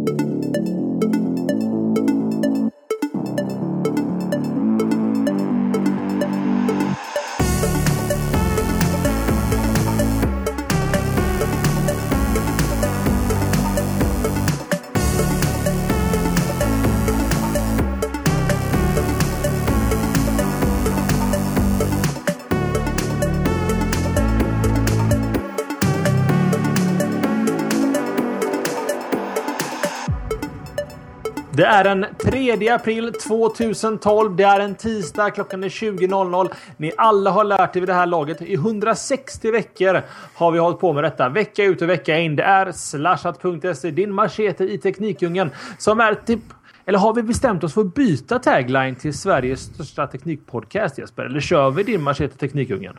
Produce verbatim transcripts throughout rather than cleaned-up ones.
Det är den tredje april tjugotolv. Det är en tisdag, klockan är tjugo noll noll. Ni alla har lärt er vid det här laget. I hundrasextio veckor har vi hållit på med detta. Vecka ut och vecka in. Det är slashat punkt se, din machete i teknikdjungeln, som är typ... Eller har vi bestämt oss för att byta tagline till Sveriges största teknikpodcast, Jesper? Eller kör vi din machete teknikdjungeln?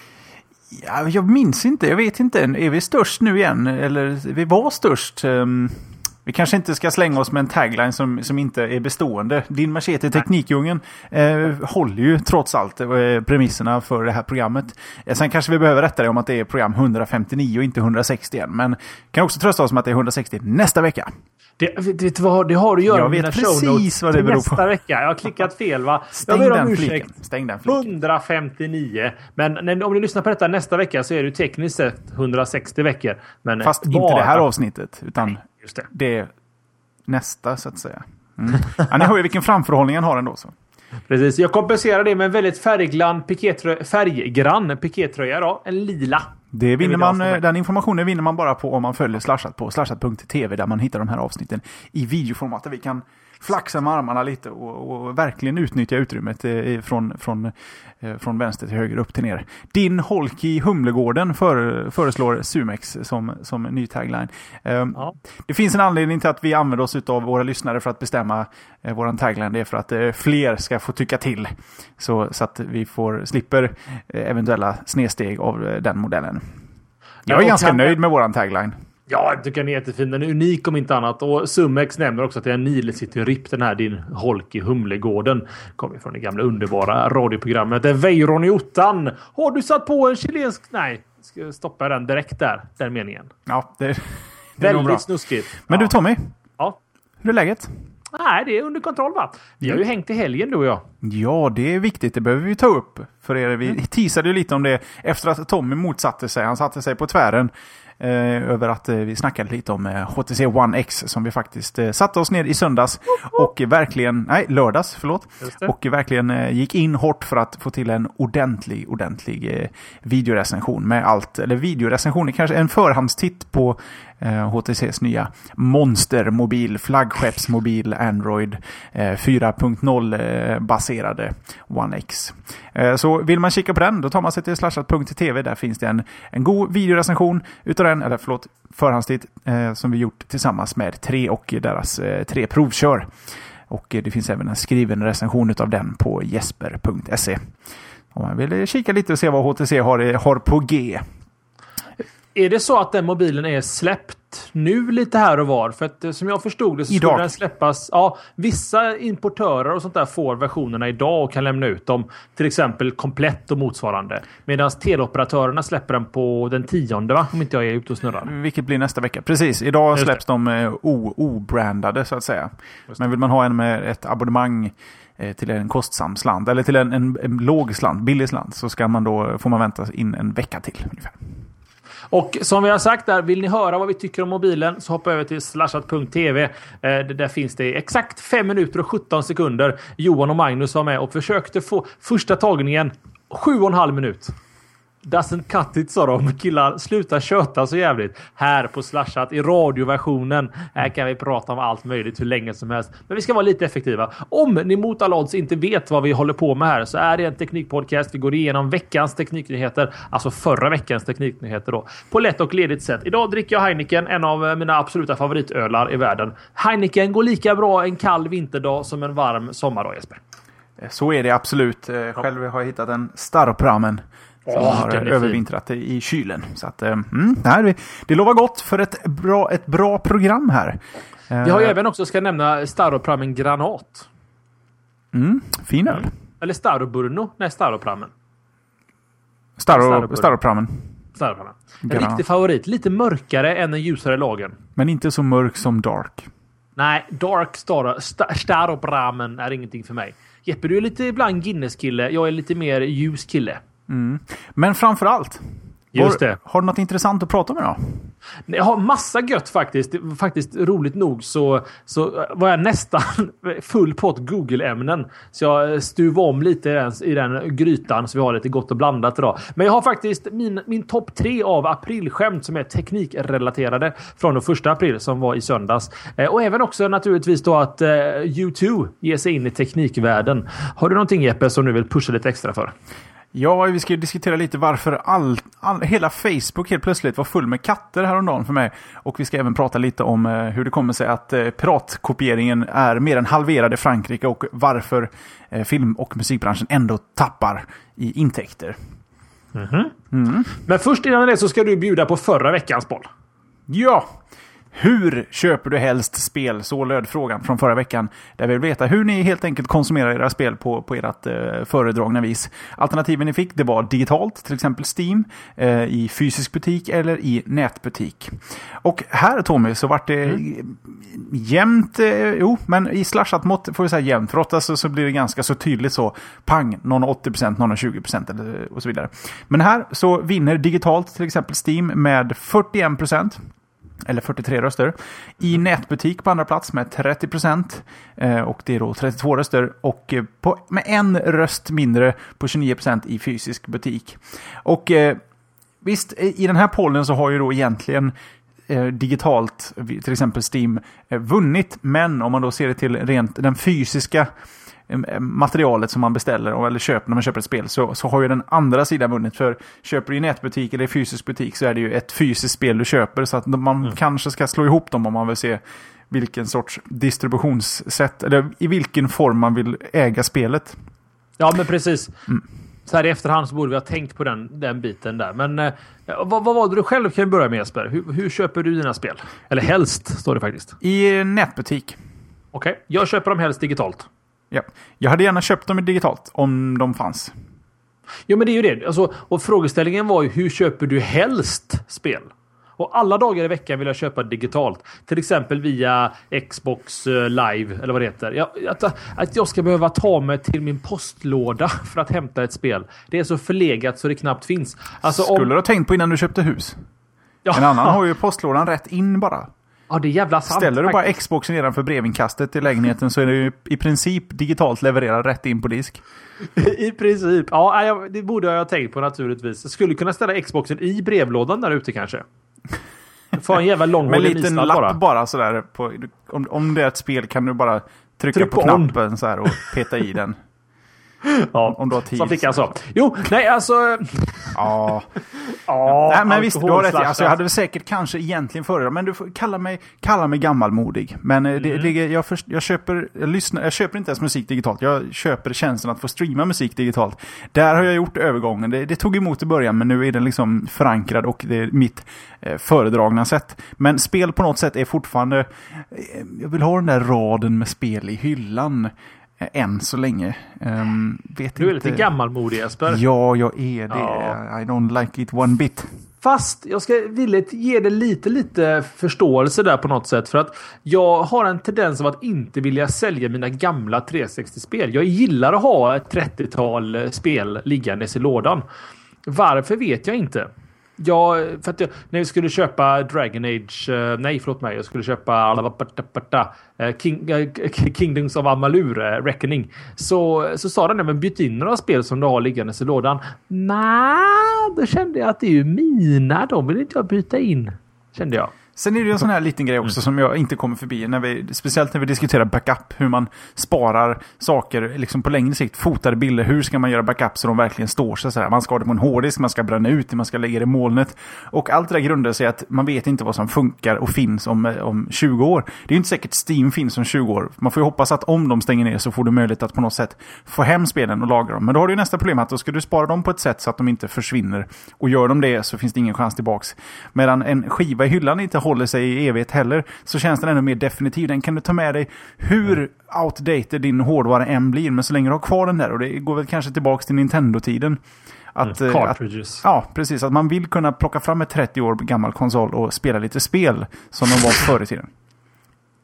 Ja, jag minns inte. Jag vet inte. Är vi störst nu igen? Eller vi var störst... Um... Vi kanske inte ska slänga oss med en tagline som, som inte är bestående. Din machete i teknikdjungeln eh, håller ju trots allt eh, premisserna för det här programmet. Eh, sen kanske vi behöver rätta det om att det är program hundrafemtionio och inte hundrasextio än. Men kan också trösta oss med att det är hundrasextio nästa vecka. Det, vet du vad det har att göra jag med vet mina precis vad det beror nästa på. Vecka. Jag har klickat fel, va? Stäng jag ber den om fliken. ursäkt. Stäng den fliken. hundrafemtionio. Men när, om ni lyssnar på detta nästa vecka så är det ju tekniskt sett hundrasextio veckor. Men fast bara... inte det här avsnittet, utan Nej, just det. det är nästa, så att säga. Mm. Ja, ni hör ju vilken framförhållning han har ändå. Så. Precis, jag kompenserar det med en väldigt färggrann pikétröja, färggrann pikétröja då, en lila. Det vinner man, den informationen vinner man bara på om man följer Slashat på slashat punkt tv, där man hittar de här avsnitten i videoformat, där vi kan flaxa med armarna lite och, och verkligen utnyttja utrymmet eh, från, från, eh, från vänster till höger upp till ner. Din holk i Humlegården för, föreslår Sumex som, som ny tagline. Eh, ja. Det finns en anledning till att vi använder oss av våra lyssnare för att bestämma eh, våran tagline. Det är för att eh, fler ska få tycka till, så, så att vi får slipper eh, eventuella snedsteg av eh, den modellen. Jag är ja, ganska kan... nöjd med våran tagline. Ja, jag tycker den är jättefin. Den är unik om inte annat. Och Sumex nämner också att det är en Nile City Rip, den här din holk i Humlegården. Kommer från det gamla underbara radioprogrammet. Det är Weiron i ottan. Har du satt på en chilensk... Nej, ska stoppa den direkt där. Den meningen. Ja, det, det är väldigt bra. Snuskigt. Men ja. Du Tommy, ja. hur är läget? Nej, det är under kontroll, va? Vi har ju hängt i helgen, du och jag. Ja, det är viktigt. Det behöver vi ta upp. För er. Vi mm. teasade ju lite om det efter att Tommy motsatte sig. Han satte sig på tvären eh, över att eh, vi snackade lite om eh, H T C One X, som vi faktiskt eh, satte oss ner i söndags och eh, verkligen, nej, lördags, förlåt. Och eh, verkligen eh, gick in hårt för att få till en ordentlig, ordentlig eh, videorecension med allt. Eller videorecension är kanske en förhandstitt på H T C:s nya monstermobil, flaggskeppsmobil Android eh, fyra punkt noll eh, baserade One X. Eh, så vill man kika på den, då tar man sig till slashat punkt tv. Där finns det en, en god videorecension utav den, eller förlåt, förhandstitt eh, som vi gjort tillsammans med tre och deras eh, tre provkör. Och eh, det finns även en skriven recension utav den på jesper punkt se. Om man vill kika lite och se vad H T C har, har på G. Är det så att den mobilen är släppt nu lite här och var? För att som jag förstod det så idag. Skulle den släppas... Ja, vissa importörer och sånt där får versionerna idag och kan lämna ut dem. Till exempel komplett och motsvarande. Medan teleoperatörerna släpper den på den tionde, va? Om inte jag är ute och snurrar. Vilket blir nästa vecka. Precis, idag släpps de eh, obrandade så att säga. Men vill man ha en med ett abonnemang eh, till en kostsam slant, eller till en, en, en låg slant, billig slant, så ska man då, får man vänta in en vecka till ungefär. Och som vi har sagt där, vill ni höra vad vi tycker om mobilen så hoppa över till slashat punkt tv. Eh, där finns det exakt fem minuter och sjutton sekunder. Johan och Magnus var med och försökte få första tagningen sju och en halv minut. Doesn't cut it, sa de. Killar, sluta köta så jävligt. Här på Slashat i radioversionen. Här kan vi prata om allt möjligt hur länge som helst. Men vi ska vara lite effektiva. Om ni mot alla odds inte vet vad vi håller på med här, så är det en teknikpodcast. Vi går igenom veckans tekniknyheter. Alltså förra veckans tekniknyheter då. På lätt och ledigt sätt. Idag dricker jag Heineken, en av mina absoluta favoritölar i världen. Heineken går lika bra en kall vinterdag som en varm sommardag, Jesper. Så är det absolut. Själv har jag hittat en Staropramen som oh, har övervintrat fin. i kylen. Så att, mm, nej, det lovar gott för ett bra, ett bra program här. Vi har ju även också, ska nämna, Staropramen Granat. Mm, fin öl. Mm. Eller Staroburno. Nej, Staropramen. Staro, Staropramen. Staropramen. En riktig favorit. Lite mörkare än den ljusare lagen. Men inte så mörk som Dark. Nej, Dark Star, Star, Staropramen är ingenting för mig. Jeppe, du är lite ibland Guinness-kille. Jag är lite mer ljus-kille. Mm. Men framförallt, Just det. Har, har du något intressant att prata med då? Jag har massa gött faktiskt. Faktiskt roligt nog så, så var jag nästan full på ett Google-ämnen. Så jag stuvade om lite i den, i den grytan så vi har lite gott och blandat idag. Men jag har faktiskt min, min topp tre av aprilskämt som är teknikrelaterade från den första april som var i söndags. Eh, och även också naturligtvis då att eh, U två ger sig in i teknikvärlden. Har du någonting, Jeppe, som du vill pusha lite extra för? Ja, vi ska ju diskutera lite varför all, all, hela Facebook helt plötsligt var full med katter häromdagen för mig. Och vi ska även prata lite om eh, hur det kommer sig att eh, piratkopieringen är mer än halverad i Frankrike och varför eh, film- och musikbranschen ändå tappar i intäkter. Mm-hmm. Mm. Men först innan det så ska du bjuda på förra veckans boll. Ja! Hur köper du helst spel? Så löd frågan från förra veckan. Där vi vill veta hur ni helt enkelt konsumerar era spel på, på ert eh, föredragna vis. Alternativen ni fick, det var digitalt, till exempel Steam, eh, i fysisk butik eller i nätbutik. Och här, Tommy, så vart det mm. jämnt, eh, jo, men i slashat mått får vi säga jämnt. För ofta så, så blir det ganska så tydligt så, pang, någon åttio procent, någon tjugo procent eller, och så vidare. Men här så vinner digitalt, till exempel Steam, med fyrtioen procent. Eller fyrtiotre röster. I nätbutik på andra plats med trettio procent. Eh, och det är då trettiotvå röster. Och eh, på, med en röst mindre på tjugonio procent i fysisk butik. Och eh, visst, i den här pollen så har ju då egentligen eh, digitalt, till exempel Steam, eh, vunnit. Men om man då ser det till rent den fysiska materialet som man beställer eller köper när man köper ett spel, så, så har ju den andra sidan vunnit. För köper du i nätbutik eller i fysisk butik så är det ju ett fysiskt spel du köper, så att man mm. kanske ska slå ihop dem om man vill se vilken sorts distributionssätt eller i vilken form man vill äga spelet. Ja, men precis. Mm. Så här i efterhand så borde vi ha tänkt på den, den biten där. Men eh, vad, vad var det du själv kan börja med, Jesper? Hur, hur köper du dina spel? Eller helst, står det faktiskt. I nätbutik. Okej, okay. Jag köper dem helst digitalt. Ja. Jag hade gärna köpt dem digitalt om de fanns. Ja, men det är ju det. Alltså, och frågeställningen var ju, hur köper du helst spel? Och alla dagar i veckan vill jag köpa digitalt. Till exempel via Xbox Live, eller vad det heter. Jag, att, att jag ska behöva ta mig till min postlåda för att hämta ett spel. Det är så förlegat så det knappt finns. Alltså, Skulle om... du ha tänkt på innan du köpte hus? Ja. En annan har ju postlådan rätt in bara. Ja, det är jävla sant. Ställer du bara Xboxen nedanför brevinkastet i lägenheten så är det ju i princip digitalt levererad rätt in på disk. I princip. Ja, det borde jag ha tänkt på naturligtvis. Jag skulle kunna ställa Xboxen i brevlådan där ute kanske. Få en jävla lång med en liten lapp bara, bara sådär. På, om, om det är ett spel kan du bara trycka Tryck på knappen on. Så här och peta i den. Ja, om du har tid. Så fick jag så. Jo, nej alltså... Ja. Ja, nej, men visst, du har rätt. Alltså, jag hade väl säkert kanske egentligen före, men du får kalla mig, kalla mig gammalmodig. Men mm. det, det, jag, först, jag, köper, jag, lyssnar, jag köper inte ens musik digitalt. Jag köper tjänsten att få streama musik digitalt. Där har jag gjort övergången. Det, det tog emot i början, men nu är den liksom förankrad och det är mitt eh, föredragna sätt. Men spel på något sätt är fortfarande... Eh, jag vill ha den där raden med spel i hyllan. Än så länge. Um, vet du är inte. lite gammalmodig, Jesper. Ja, jag är det. Ja. I don't like it one bit. Fast jag ska villigt ge det lite, lite förståelse där på något sätt. För att jag har en tendens av att inte vilja sälja mina gamla trehundrasextio-spel. Jag gillar att ha ett trettiotal spel liggandes i lådan. Varför vet jag inte. Ja, för att jag, när vi skulle köpa Dragon Age, uh, nej förlåt mig, jag skulle köpa uh, King, uh, Kingdoms of Amalur, uh, Reckoning, så, så sa den, men byt in några spel som du har liggandes i lådan. Nej, då kände jag att det är ju mina, de vill inte jag byta in, kände jag. Sen är det en sån här liten grej också mm. som jag inte kommer förbi. När vi, speciellt när vi diskuterar backup. Hur man sparar saker liksom på längre sikt. Fotade bilder. Hur ska man göra backup så de verkligen står sig? Så här. Man ska ha det på en hårddisk. Man ska bränna ut det. Man ska lägga det i molnet. Och allt det där grundar sig att man vet inte vad som funkar och finns om, om tjugo år. Det är inte säkert Steam finns om tjugo år. Man får ju hoppas att om de stänger ner så får du möjlighet att på något sätt få hem spelen och lagra dem. Men då har du ju nästa problem att då ska du spara dem på ett sätt så att de inte försvinner. Och gör de det så finns det ingen chans tillbaks. Medan en skiva i hyllan inte håller sig i evighet heller, så känns den ännu mer definitiv. Den kan du ta med dig hur outdated din hårdvara än blir, men så länge du har kvar den där, och det går väl kanske tillbaks till Nintendo-tiden. Att, mm, cartridges. Att, ja, precis. Att man vill kunna plocka fram ett trettio år gammal konsol och spela lite spel som de var förr i tiden.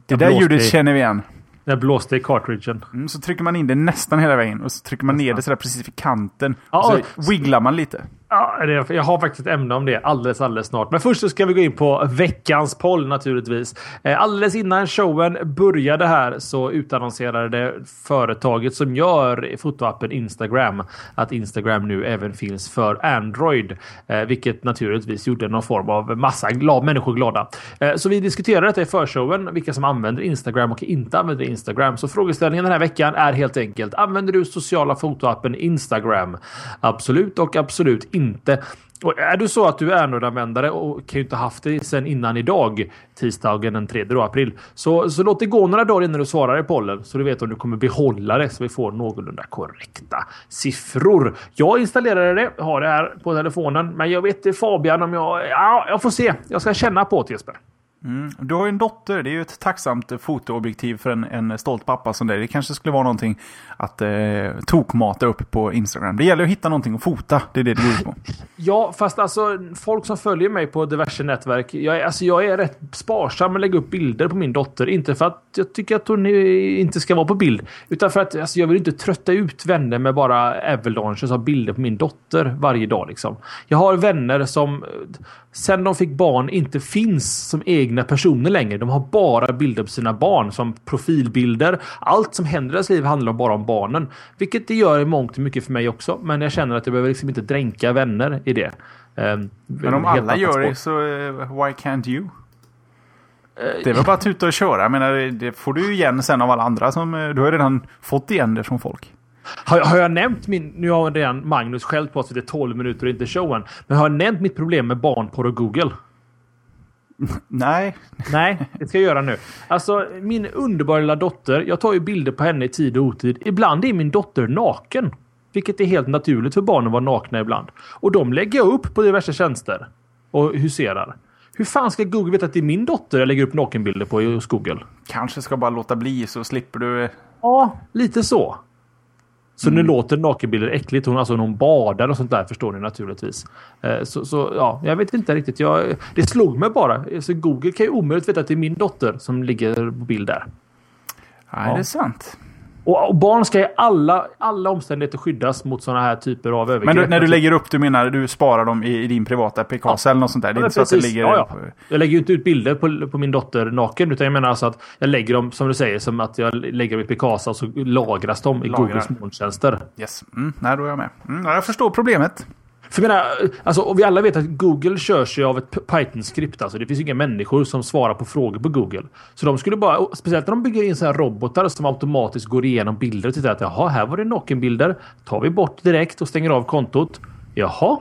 Det där ljudet känner vi igen. Jag blåste i cartridgen. Mm, så trycker man in det nästan hela vägen. Och så trycker man ner det sådär precis vid kanten. Ja, och så wigglar man lite. Ja, jag har faktiskt ett ämne om det alldeles, alldeles snart. Men först så ska vi gå in på veckans poll naturligtvis. Alldeles innan showen började här så utannonserade det företaget som gör fotoappen Instagram att Instagram nu även finns för Android. Vilket naturligtvis gjorde någon form av massa glad, människor glada. Så vi diskuterade detta i förshowen, vilka som använder Instagram och inte använder Instagram. Så frågeställningen den här veckan är helt enkelt: använder du sociala fotoappen Instagram? Absolut och absolut inte. Inte. Och är du så att du är Android-användare och kan ju inte haft det sedan innan idag, tisdagen den tredje april, så, så låt det gå några dagar innan du svarar i pollen så du vet om du kommer behålla det så vi får någorlunda korrekta siffror. Jag installerade det, har det här på telefonen, men jag vet inte Fabian om jag... Ja, jag får se. Jag ska känna på det, Jesper. Mm. Du har ju en dotter, det är ju ett tacksamt fotoobjektiv för en, en stolt pappa som dig. Det kanske skulle vara någonting att eh, tokmata upp på Instagram. Det gäller att hitta någonting att fota, det är det det går ut på. Ja, fast alltså folk som följer mig på diverse nätverk, jag är, alltså, jag är rätt sparsam med att lägga upp bilder på min dotter. Inte för att jag tycker att hon inte ska vara på bild, utan för att alltså, jag vill inte trötta ut vänner med bara avalanches av bilder på min dotter varje dag liksom. Jag har vänner som sen de fick barn inte finns som egna personer längre. De har bara bilder på sina barn som profilbilder. Allt som händer i deras liv handlar bara om barnen. Vilket det gör i mångt och mycket för mig också. Men jag känner att jag behöver liksom inte dränka vänner i det. Um, men om alla gör det så uh, why can't you? Det är väl bara att tuta och köra. Jag menar, det får du ju igen sen av alla andra. Som, du har ju redan fått igen det från folk. Har, har jag nämnt min... Nu har redan Magnus själv på sig det tolv minuter och inte showen. Men har jag nämnt mitt problem med barn på Google? Nej. Nej, det ska jag göra nu. Alltså, min underbara lilla dotter, jag tar ju bilder på henne i tid och otid. Ibland är min dotter naken. Vilket är helt naturligt för barnen att vara nakna ibland. Och de lägger jag upp på diverse tjänster. Och huserar. Hur fan ska Google veta att det är min dotter jag lägger upp nakenbilder på hos Google? Kanske ska bara låta bli så slipper du... Ja, lite så. Så mm. nu låter nakenbilder äckligt. Hon, alltså, hon badar och sånt där, förstår ni naturligtvis. Eh, så, så ja, jag vet inte riktigt. Jag, det slog mig bara. Så Google kan ju omöjligt veta att det är min dotter som ligger på bild där. Nej, ja. Det är sant. Och, och barn ska i alla, alla omständigheter skyddas mot sådana här typer av övergrepp. Men du, när du lägger upp, du menar du sparar dem i, i din privata P K S ja. Eller något sånt där? Det är ja, inte så att det ligger... Ja, ja. Jag lägger ju inte ut bilder på, på min dotter naken, utan jag menar alltså att jag lägger dem, som du säger, som att jag lägger dem i P K S och så lagras de i Lagrar. Googles molntjänster. Yes. Mm, nej, då är jag med. Mm, jag förstår problemet. För jag menar, alltså, och vi alla vet att Google körs ju av ett Python-skript. Alltså det finns inga människor som svarar på frågor på Google. Så de skulle bara, speciellt när de bygger in så här robotar som automatiskt går igenom bilder och tittar att jaha, här var det nakenbilder. Tar vi bort direkt och stänger av kontot. Jaha.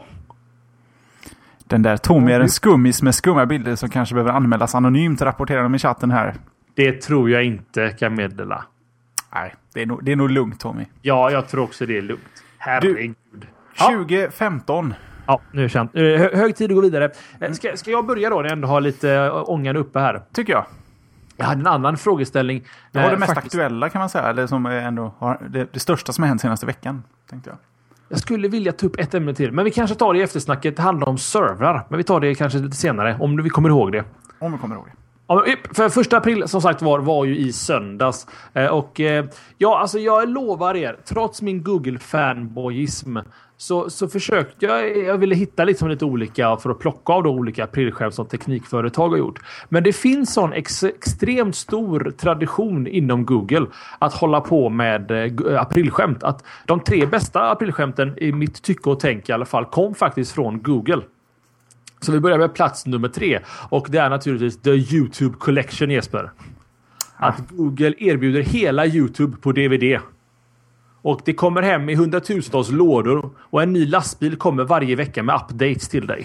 Den där Tommy är en skummis med skumma bilder som kanske behöver anmälas anonymt, rapporterar de i chatten här. Det tror jag inte kan meddela. Nej, det är nog, det är nog lugnt, Tommy. Ja, jag tror också det är lugnt. Herregud. Du, tjugo femton. Ja, nu är det känt. Hö- hög tid att gå vidare. Ska, ska jag börja då när jag ändå har lite ångan uppe här? Tycker jag. Jag hade en annan frågeställning. Det var det mest faktiskt aktuella kan man säga. Eller som ändå har, det, det största som har hänt senaste veckan, tänkte jag. Jag skulle vilja ta upp ett ämne till. Men vi kanske tar det i eftersnacket. Det handlar om servrar. Men vi tar det kanske lite senare. Om vi kommer ihåg det. Om vi kommer ihåg det. För första april som sagt var, var ju i söndags. Och ja, alltså jag lovar er, trots min Google-fanboyism så, så försökte jag, jag ville hitta liksom lite olika för att plocka av de olika aprilskämt som teknikföretag har gjort. Men det finns sån ex, extremt stor tradition inom Google att hålla på med aprilskämt. Att de tre bästa aprilskämten i mitt tycke och tänk i alla fall kom faktiskt från Google. Så vi börjar med plats nummer tre. Och det är naturligtvis The YouTube Collection, Jesper. Att ah. Google erbjuder hela YouTube på D V D. Och det kommer hem i hundratusentals lådor. Och en ny lastbil kommer varje vecka med updates till dig.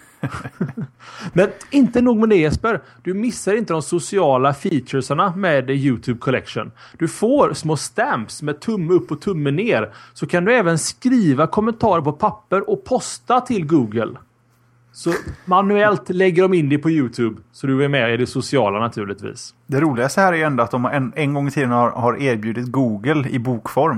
Men inte nog med det, Jesper. Du missar inte de sociala featuresarna med YouTube Collection. Du får små stamps med tumme upp och tumme ner. Så kan du även skriva kommentarer på papper och posta till Google. Så manuellt lägger de in det på YouTube. Så du är med i det sociala naturligtvis. Det roligaste här är ju ändå att de en, en gång i tiden har, har erbjudit Google i bokform.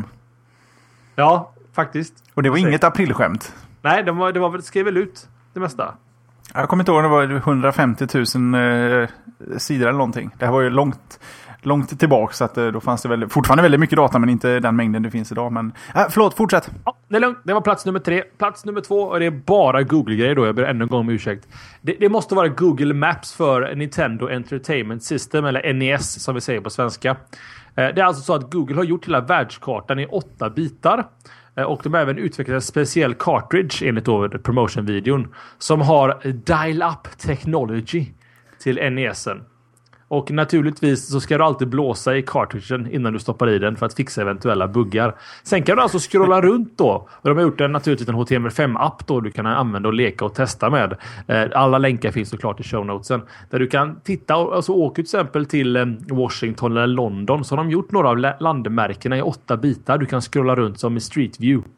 Ja, faktiskt. Och det var inget aprilskämt. Nej, det var, det var väl, skrev väl ut det mesta. Jag kommer inte ihåg, det var hundrafemtio tusen eh, sidor eller någonting. Det här var ju långt, långt tillbaka, så att, eh, då fanns det väl, fortfarande väldigt mycket data, men inte den mängden det finns idag. Men, äh, förlåt, fortsätt. Ja, det är lugnt. Det var plats nummer tre. Plats nummer två, och det är bara Google-grejer då. Jag ber ännu en gång om ursäkt. Det, det måste vara Google Maps för Nintendo Entertainment System, eller N E S som vi säger på svenska. Eh, det är alltså så att Google har gjort hela världskartan i åtta bitar. Och de har även utvecklat en speciell cartridge enligt då promotion-videon som har dial-up technology till N E S:en. Och naturligtvis så ska du alltid blåsa i cartridgen innan du stoppar i den för att fixa eventuella buggar. Sen kan du alltså scrolla runt då. Och de har gjort en, naturligtvis en H T M L fem-app då du kan använda och leka och testa med. Alla länkar finns såklart i show notesen. Där du kan titta och alltså åka till exempel till Washington eller London, så har de gjort några av landmärkena i åtta bitar. Du kan scrolla runt som i Street View.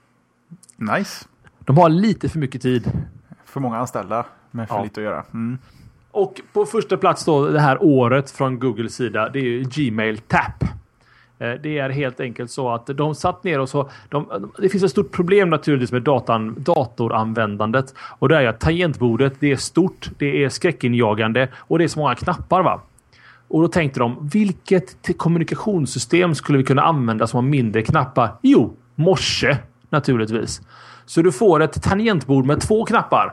Nice. De har lite för mycket tid. För många anställda med för ja. lite att göra. Mm. Och på första plats då det här året från Googles sida, det är ju Gmail Tap. Det är helt enkelt så att de satt ner och så... De, det finns ett stort problem naturligtvis med datan, datoranvändandet. Och det är att tangentbordet, det är stort, det är skräckinjagande och det är så många knappar, va? Och då tänkte de, vilket kommunikationssystem skulle vi kunna använda som har mindre knappar? Jo, Morse naturligtvis. Så du får ett tangentbord med två knappar.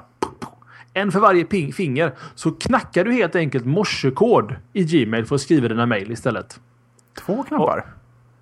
En för varje ping- finger. Så knackar du helt enkelt morsekod i Gmail för att skriva dina mejl istället. Två knappar? Och,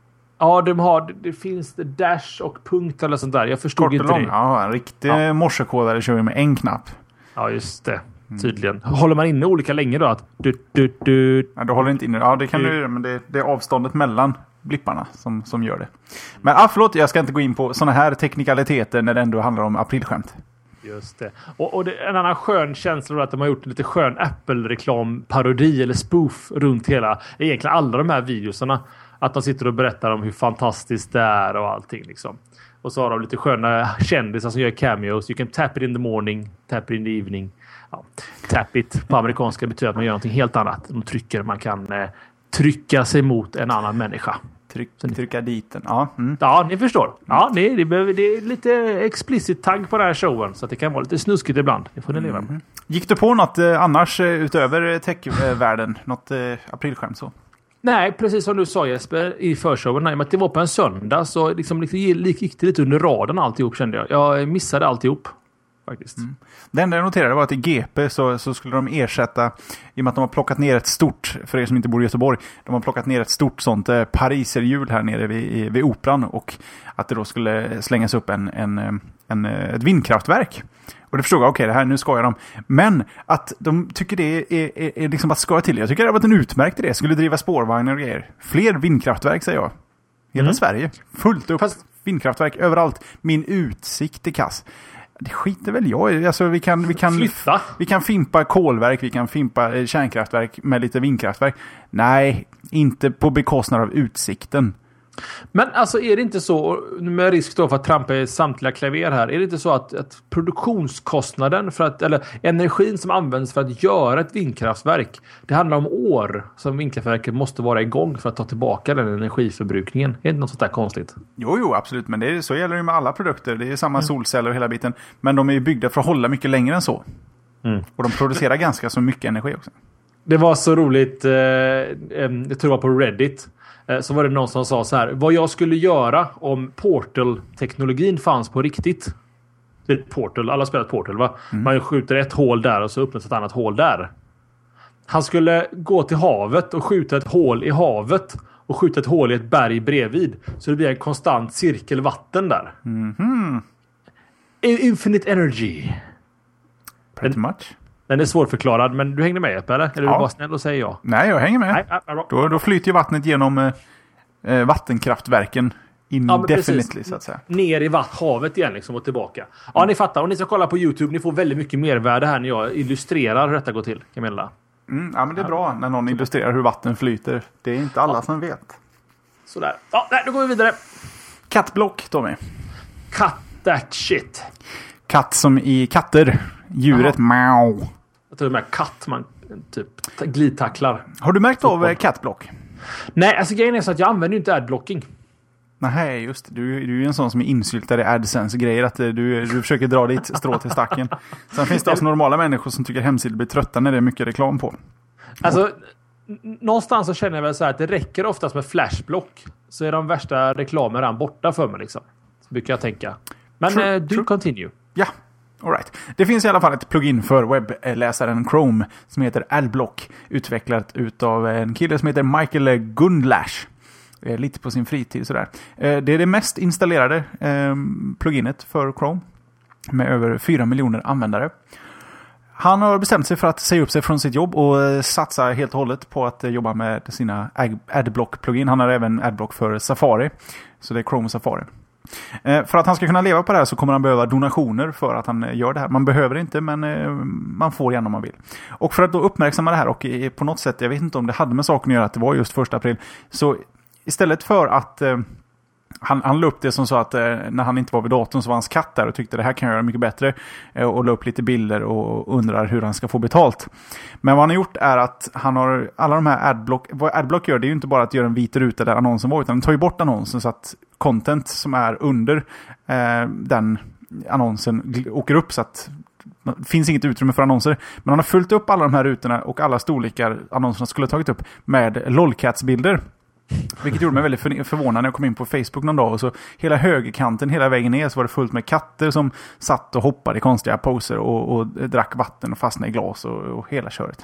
ja, de har, det finns det dash och punkt eller sånt där. Jag förstod Kort inte lång. det. Ja, en riktig ja. morsekodare kör vi med en knapp. Ja, just det. Tydligen. Mm. Håller man inne olika länge då? Att du, du, du, ja, du håller inte inne. Ja, det kan du göra, men det, det är avståndet mellan blipparna som, som gör det. Men ah, förlåt, jag ska inte gå in på såna här teknikaliteter när det ändå handlar om aprilskämt. Just det. Och, och det, en annan skön känsla är att de har gjort en lite skön Apple-reklam-parodi eller spoof runt hela, egentligen alla de här videosarna. Att de sitter och berättar om hur fantastiskt det är och allting liksom. Och så har de lite sköna kändisar som gör cameos. You can tap it in the morning, tap it in the evening. Ja, tap it på amerikanska betyder att man gör någonting helt annat. De trycker, man kan eh, trycka sig mot en annan människa. Tryck, trycka dit den. Ja, mm. ja, ni förstår. Ja, det, det, behöver, det är lite explicit tagg på den här showen. Så att det kan vara lite snuskigt ibland. Det får ni leva med. Mm. Gick du på något eh, annars eh, utöver techvärlden? Något eh, aprilskämt så? Nej, precis som du sa Jesper i förshowen. Nej, men att det var på en söndag så liksom, liksom, gick det lite under raden alltihop kände jag. Jag missade alltihop. Faktiskt. Mm. Det enda jag noterade var att i G P så, så skulle de ersätta, i och med att de har plockat ner ett stort, för er som inte bor i Göteborg, de har plockat ner ett stort sånt eh, pariserhjul här nere vid, vid Operan, och att det då skulle slängas upp en, en, en, ett vindkraftverk. Och det förstod jag, okej, okay, det här, nu skojar de. Men att de tycker det är, är, är liksom att skoja till. Jag tycker det har varit en utmärkt idé. Skulle driva spårvagnar och grejer. Fler vindkraftverk, säger jag. Hela mm. Sverige. Fullt upp. Fast vindkraftverk överallt. Min utsikt är kass. Det skiter väl jag. Alltså, vi kan, vi kan, Flytta. vi kan fimpa kolverk, vi kan fimpa kärnkraftverk med lite vindkraftverk. Nej, inte på bekostnad av utsikten. Men alltså är det inte så, med risk då för att trampa i samtliga klaver här, är det inte så att, att produktionskostnaden för att, eller energin som används för att göra ett vindkraftverk, det handlar om år som vindkraftverket måste vara igång för att ta tillbaka den energiförbrukningen? Är det inte något sånt där konstigt? Jo, jo, absolut. Men det är, så gäller det med alla produkter. Det är samma mm. solceller och hela biten. Men de är ju byggda för att hålla mycket längre än så. Mm. Och de producerar ganska så mycket energi också. Det var så roligt, eh, jag tror det var på Reddit. Så var det någon som sa så här: vad jag skulle göra om Portal-teknologin fanns på riktigt. Det är Portal, alla har spelat Portal, va? Mm. Man skjuter ett hål där och så öppnas ett annat hål där. Han skulle gå till havet och skjuta ett hål i havet och skjuta ett hål i ett berg bredvid. Så det blir en konstant cirkel vatten där. Mm-hmm. Infinite energy. Pretty much. Den är svårförklarad, men du hängde med, eller? Eller ja. Du bara snäll och säger ja? Nej, jag hänger med. Nej, ja, ja, då, då flyter ju vattnet genom eh, vattenkraftverken indefinitely, ja, så att säga. Ner i vatt, havet igen liksom och tillbaka. Ja, mm. Ni fattar. Och ni ska kolla på YouTube. Ni får väldigt mycket mervärde här när jag illustrerar hur detta går till, Camilla. Mm, ja, men det är bra när någon illustrerar hur vatten flyter. Det är inte alla ja. som vet. Sådär. Ja, nej, då går vi vidare. Kattblock, Tommy. Cut that shit. Katt som i katter. Djuret mau. Jag tror med katt man typ glidtacklar. Har du märkt av kattblock? Nej, alltså grejen är så att jag använder ju inte adblocking. Nej, just det. Du, du är ju en sån som är insyltad i AdSense-grejer. Att du, du försöker dra ditt strå till stacken. Sen finns det också normala människor som tycker hemsidor blir trötta när det är mycket reklam på. Alltså, n- någonstans så känner jag väl så här att det räcker oftast med flashblock. Så är de värsta reklamer redan borta för mig liksom. Så brukar jag tänka. Men True, eh, du true. continue. Ja, all right. Det finns i alla fall ett plugin för webbläsaren Chrome som heter Adblock. Utvecklat utav en kille som heter Michael Gundlach. Lite på sin fritid sådär. Det är det mest installerade pluginet för Chrome. Med över fyra miljoner användare. Han har bestämt sig för att säga upp sig från sitt jobb och satsa helt och hållet på att jobba med sina Adblock-plugin. Han har även Adblock för Safari. Så det är Chrome och Safari. För att han ska kunna leva på det här så kommer han behöva donationer för att han gör det här. Man behöver inte, men man får gärna om man vill. Och för att då uppmärksamma det här och på något sätt, jag vet inte om det hade med saken att göra att det var just första april, så istället för att eh, han, han la upp det som sa att eh, när han inte var vid datorn så var hans katt där och tyckte det här kan jag göra mycket bättre eh, och la upp lite bilder och undrar hur han ska få betalt. Men vad han har gjort är att han har alla de här Adblock, vad Adblock gör det är ju inte bara att göra en vit ruta där annonsen var, utan den tar ju bort annonsen så att content som är under eh, den annonsen åker upp så att det finns inget utrymme för annonser. Men han har fullt upp alla de här rutorna och alla storlekar annonserna skulle ha tagit upp med lolcats-bilder. Vilket gjorde mig väldigt förvånad när jag kom in på Facebook någon dag och så hela högerkanten, hela vägen ner så var det fullt med katter som satt och hoppade i konstiga poser och, och drack vatten och fastnade i glas och, och hela köret.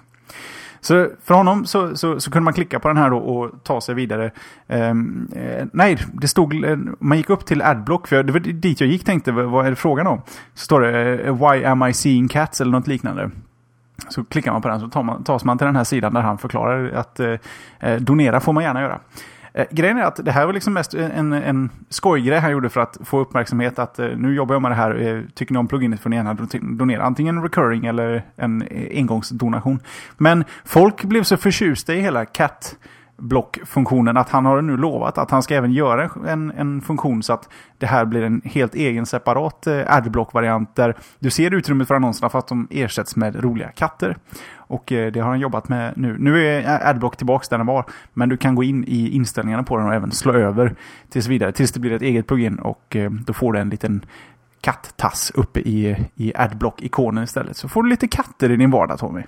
Så för honom så, så, så kunde man klicka på den här då och ta sig vidare. Um, eh, nej, det stod, man gick upp till Adblock, för det var dit jag gick tänkte, vad är det frågan om? Så står det, why am I seeing cats eller något liknande. Så klickar man på den så tar man, tas man till den här sidan där han förklarar att eh, donera får man gärna göra. Eh, grejen är att det här var liksom mest en, en skojgrej han gjorde för att få uppmärksamhet att eh, nu jobbar jag med det här. Eh, tycker ni om pluginet får ni gärna donera. Antingen recurring eller en engångsdonation. Men folk blev så förtjusta i hela cat blockfunktionen att han har nu lovat att han ska även göra en, en funktion så att det här blir en helt egen separat eh, Adblock-variant där du ser utrymmet för annonserna för att de ersätts med roliga katter. Och eh, det har han jobbat med nu. Nu är Adblock tillbaka där den var, men du kan gå in i inställningarna på den och även slå över tills vidare, tills det blir ett eget plugin och eh, då får du en liten kattass uppe i, i Adblock-ikonen istället. Så får du lite katter i din vardag, Tommy.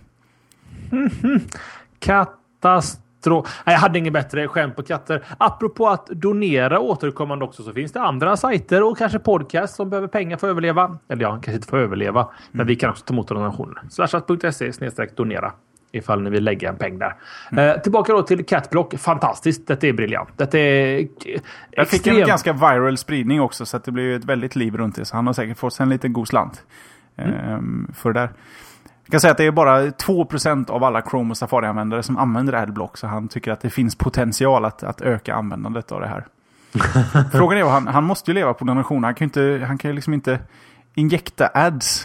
Mm-hmm. Kattast Trå- Nej, jag hade ingen bättre skämt på katter. Apropå att donera återkommande också, så finns det andra sajter och kanske podcast som behöver pengar för att överleva. Eller ja, kanske inte för att överleva. Mm. Men vi kan också ta emot donationer. slashat punkt se snedstreck donera ifall ni vill lägga en peng där. Mm. Eh, tillbaka då till Catblock. Fantastiskt. Detta är briljant. Detta är k- Jag fick en ganska viral spridning också, så att det blev ju ett väldigt liv runt det. Så han har säkert fått sig en liten god slant mm. eh, för det där. Jag kan säga att det är bara två procent av alla Chrome och Safari-användare som använder Adblock, så han tycker att det finns potential att, att öka användandet av det här. Frågan är, han, han måste ju leva på donationer. Han kan ju inte, han kan ju liksom inte injekta ads.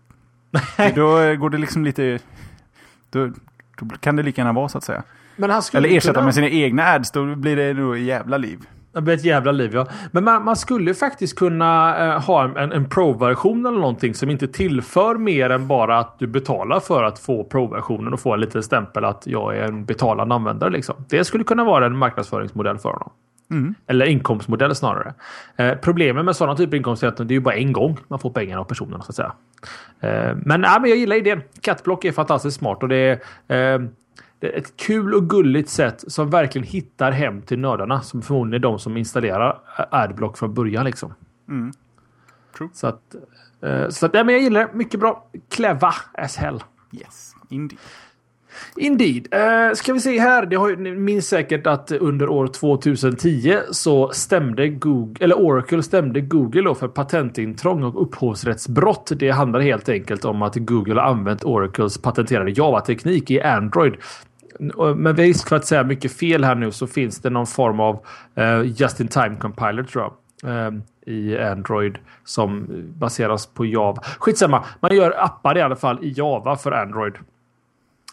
Då går det liksom lite... Då, då kan det lika gärna vara, så att säga. Men han skulle Eller ersätta kunna... med sina egna ads, då blir det nog jävla liv. Det blir ett jävla liv, ja. Men man, man skulle faktiskt kunna eh, ha en, en Pro-version eller någonting som inte tillför mer än bara att du betalar för att få Pro-versionen och få en liten stämpel att jag är en betalande användare. Liksom. Det skulle kunna vara en marknadsföringsmodell för honom. Mm. Eller inkomstmodell snarare. Eh, problemet med sådana typer av inkomster är att det är ju bara en gång man får pengarna av personerna, så att säga. Eh, men, nej, men jag gillar idén. Catblock är fantastiskt smart och det är... Eh, Det är ett kul och gulligt sätt som verkligen hittar hem till nördarna, som förmodligen är de som installerar Adblock från början liksom. Mm. True. Så att, eh, så att ja, men jag gillar det. Mycket bra. Clever as hell. Yes, indeed. Indeed. Eh, ska vi se här. Det har ju, ni minns säkert att under år tjugohundratio så stämde Google, eller Oracle stämde Google då för patentintrång och upphovsrättsbrott. Det handlar helt enkelt om att Google har använt Oracles patenterade Java-teknik i Android. Men risk för att säga mycket fel här nu, så finns det någon form av uh, just-in-time compiler, tror jag, uh, i Android som baseras på Java. Skitsamma, man gör appar i alla fall i Java för Android.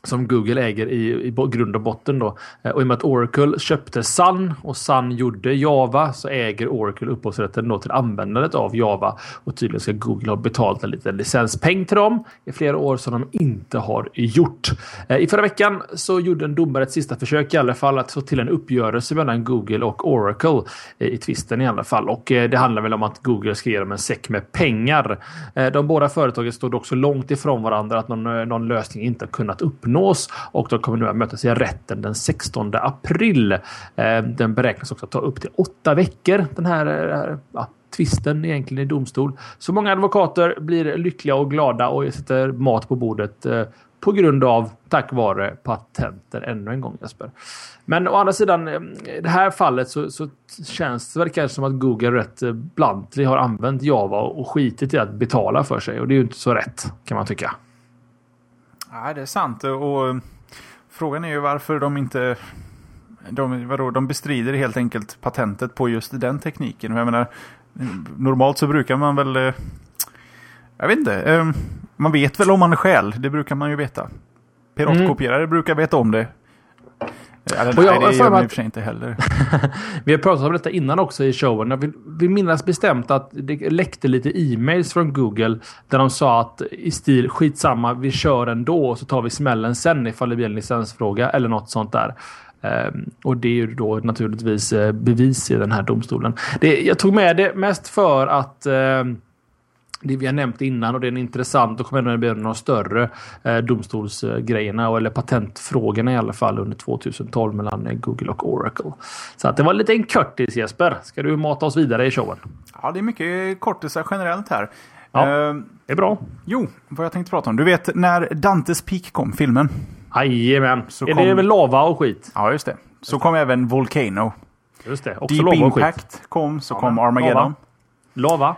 som Google äger i, i grund och botten då. Och i och med att Oracle köpte Sun och Sun gjorde Java, så äger Oracle upphovsrätten då till användandet av Java. Och tydligen ska Google ha betalt en liten licenspeng till dem i flera år som de inte har gjort. I förra veckan så gjorde en domare ett sista försök i alla fall att få till en uppgörelse mellan Google och Oracle i tvisten i alla fall. Och det handlar väl om att Google ska ge dem en säck med pengar. De båda företagen stod också långt ifrån varandra att någon, någon lösning inte har kunnat uppnås. Och de kommer nu att mötas i rätten den sextonde april. Den beräknas också ta upp till åtta veckor, den här ja, tvisten egentligen i domstol. Så många advokater blir lyckliga och glada och sätter mat på bordet på grund av, tack vare patenter ännu en gång, Jesper. Men å andra sidan, i det här fallet så, så känns det väl kanske som att Google rätt bluntly har använt Java och skitit i att betala för sig. Och det är ju inte så rätt, kan man tycka. Ja, det är sant. Och frågan är ju varför de inte... De, vadå, de bestrider helt enkelt patentet på just den tekniken. Jag menar, normalt så brukar man väl... Jag vet inte. Man vet väl om man är själv. Det brukar man ju veta. Piratkopierare mm. brukar veta om det. Eller, nej, jag, det gör man i och för sig inte heller. Vi har pratat om detta innan också i showen. Jag vill, vill minnas bestämt att det läckte lite e-mails från Google där de sa att i stil skitsamma, vi kör ändå och så tar vi smällen sen ifall det blir en licensfråga eller något sånt där. Um, och det är ju då naturligtvis uh, bevis i den här domstolen. Det, jag tog med det mest för att uh, det vi har nämnt innan, och det är intressant och kommer ändå bli några större eh, domstolsgrejerna eller patentfrågorna i alla fall under tjugohundratolv mellan eh, Google och Oracle. Så att det var lite en kortis, Jesper. Ska du mata oss vidare i showen? Ja, det är mycket kortisar generellt här. Ja, uh, det är bra. Jo, vad jag tänkte prata om. Du vet, när Dantes Peak kom, filmen. Jajamän. Så är kom... det väl lava och skit? Ja, just det. Så kom även Volcano. Just det, också Deep lava och Impact skit. kom, så ja, kom Armageddon. Lava. lava.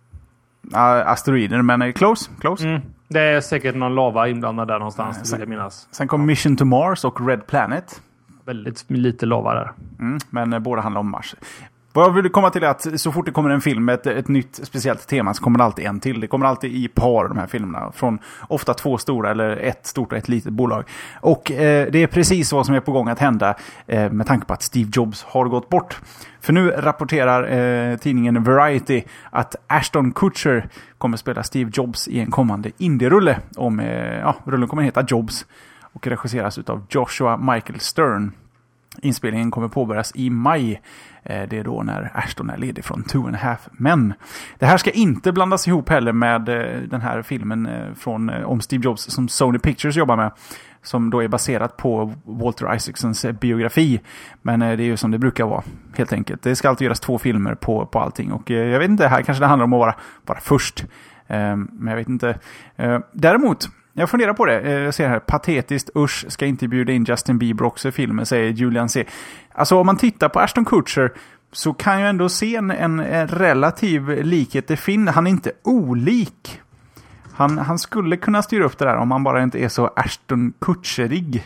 Uh, asteroider, men close. close. Mm. Det är säkert någon lava inblandad där någonstans, uh, det sen, vill jag minnas. Sen kom Mission to Mars och Red Planet. Väldigt lite lava där. Mm, men uh, båda handlar om Mars. Vad jag vill komma till är att så fort det kommer en film med ett, ett nytt speciellt tema så kommer det alltid en till. Det kommer alltid i par, de här filmerna. Från ofta två stora eller ett stort och ett litet bolag. Och eh, det är precis vad som är på gång att hända eh, med tanke på att Steve Jobs har gått bort. För nu rapporterar eh, tidningen Variety att Ashton Kutcher kommer spela Steve Jobs i en kommande indie-rulle. Om, eh, ja, rullen kommer heta Jobs och regisseras av Joshua Michael Stern. Inspelningen kommer påbörjas i maj. Det är då när Ashton är ledig från Two and a Half Men. Det här ska inte blandas ihop heller med den här filmen från, om Steve Jobs som Sony Pictures jobbar med. Som då är baserat på Walter Isaacsons biografi. Men det är ju som det brukar vara, helt enkelt. Det ska alltid göras två filmer på, på allting. Och jag vet inte, här kanske det handlar om att vara, vara först. Men jag vet inte. Däremot... Jag funderar på det. Jag ser här, patetiskt, usch, ska inte bjuda in Justin Bieber också i filmen, säger Julian C. Alltså om man tittar på Ashton Kutcher så kan jag ändå se en, en, en relativ likhet. Det fin- han är inte olik. Han, han skulle kunna styra upp det där om han bara inte är så Ashton Kutcherig.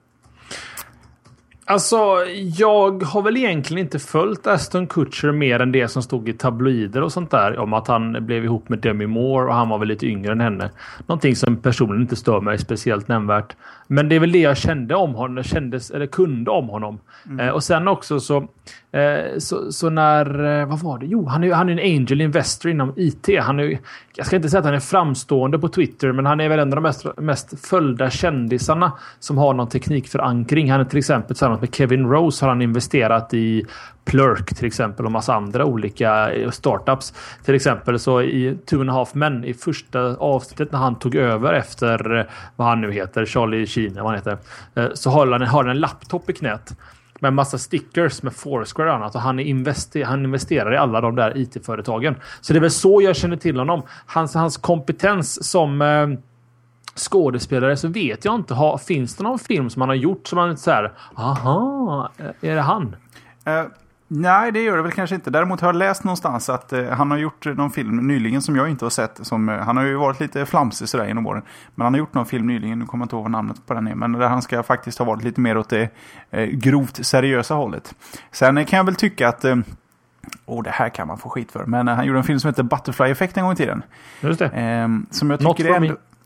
Alltså, jag har väl egentligen inte följt Ashton Kutcher mer än det som stod i tabloider och sånt där. Om att han blev ihop med Demi Moore och han var väl lite yngre än henne. Någonting som personen inte stör mig speciellt nämnvärt. Men det är väl det jag kände om honom, kändes, eller kunde om honom. Mm. Eh, och sen också så, eh, så, så när, eh, vad var det? Jo, han är, han är en angel investor inom I T. Han är, jag ska inte säga att han är framstående på Twitter, men han är väl en av de mest, mest följda kändisarna som har någon teknikförankring. Han är till exempel tillsammans med Kevin Rose har han investerat i Plurk till exempel och massa andra olika startups. Till exempel så i Two and a Half Men i första avsnittet när han tog över efter vad han nu heter, Charlie Sheen, vad han heter, så har han, har han en laptop i knät med en massa stickers med Foursquare och annat, och han, är invester- han investerar i alla de där I T-företagen. Så det är väl så jag känner till honom. Hans, hans kompetens som eh, skådespelare så vet jag inte, ha, finns det någon film som han har gjort som man så här, aha, är det han? Uh. Nej, det gör det väl kanske inte. Däremot har jag läst någonstans att eh, han har gjort någon film nyligen som jag inte har sett. Som, eh, han har ju varit lite flamsig sådär genom åren. Men han har gjort någon film nyligen, nu kommer jag inte ihåg vad namnet på den är. Men där han ska faktiskt ha varit lite mer åt det eh, grovt seriösa hållet. Sen eh, kan jag väl tycka att... Eh, Åh, oh, det här kan man få skit för. Men eh, han gjorde en film som heter Butterfly Effect en gång i tiden. Just det. Eh, som jag tycker är ändå,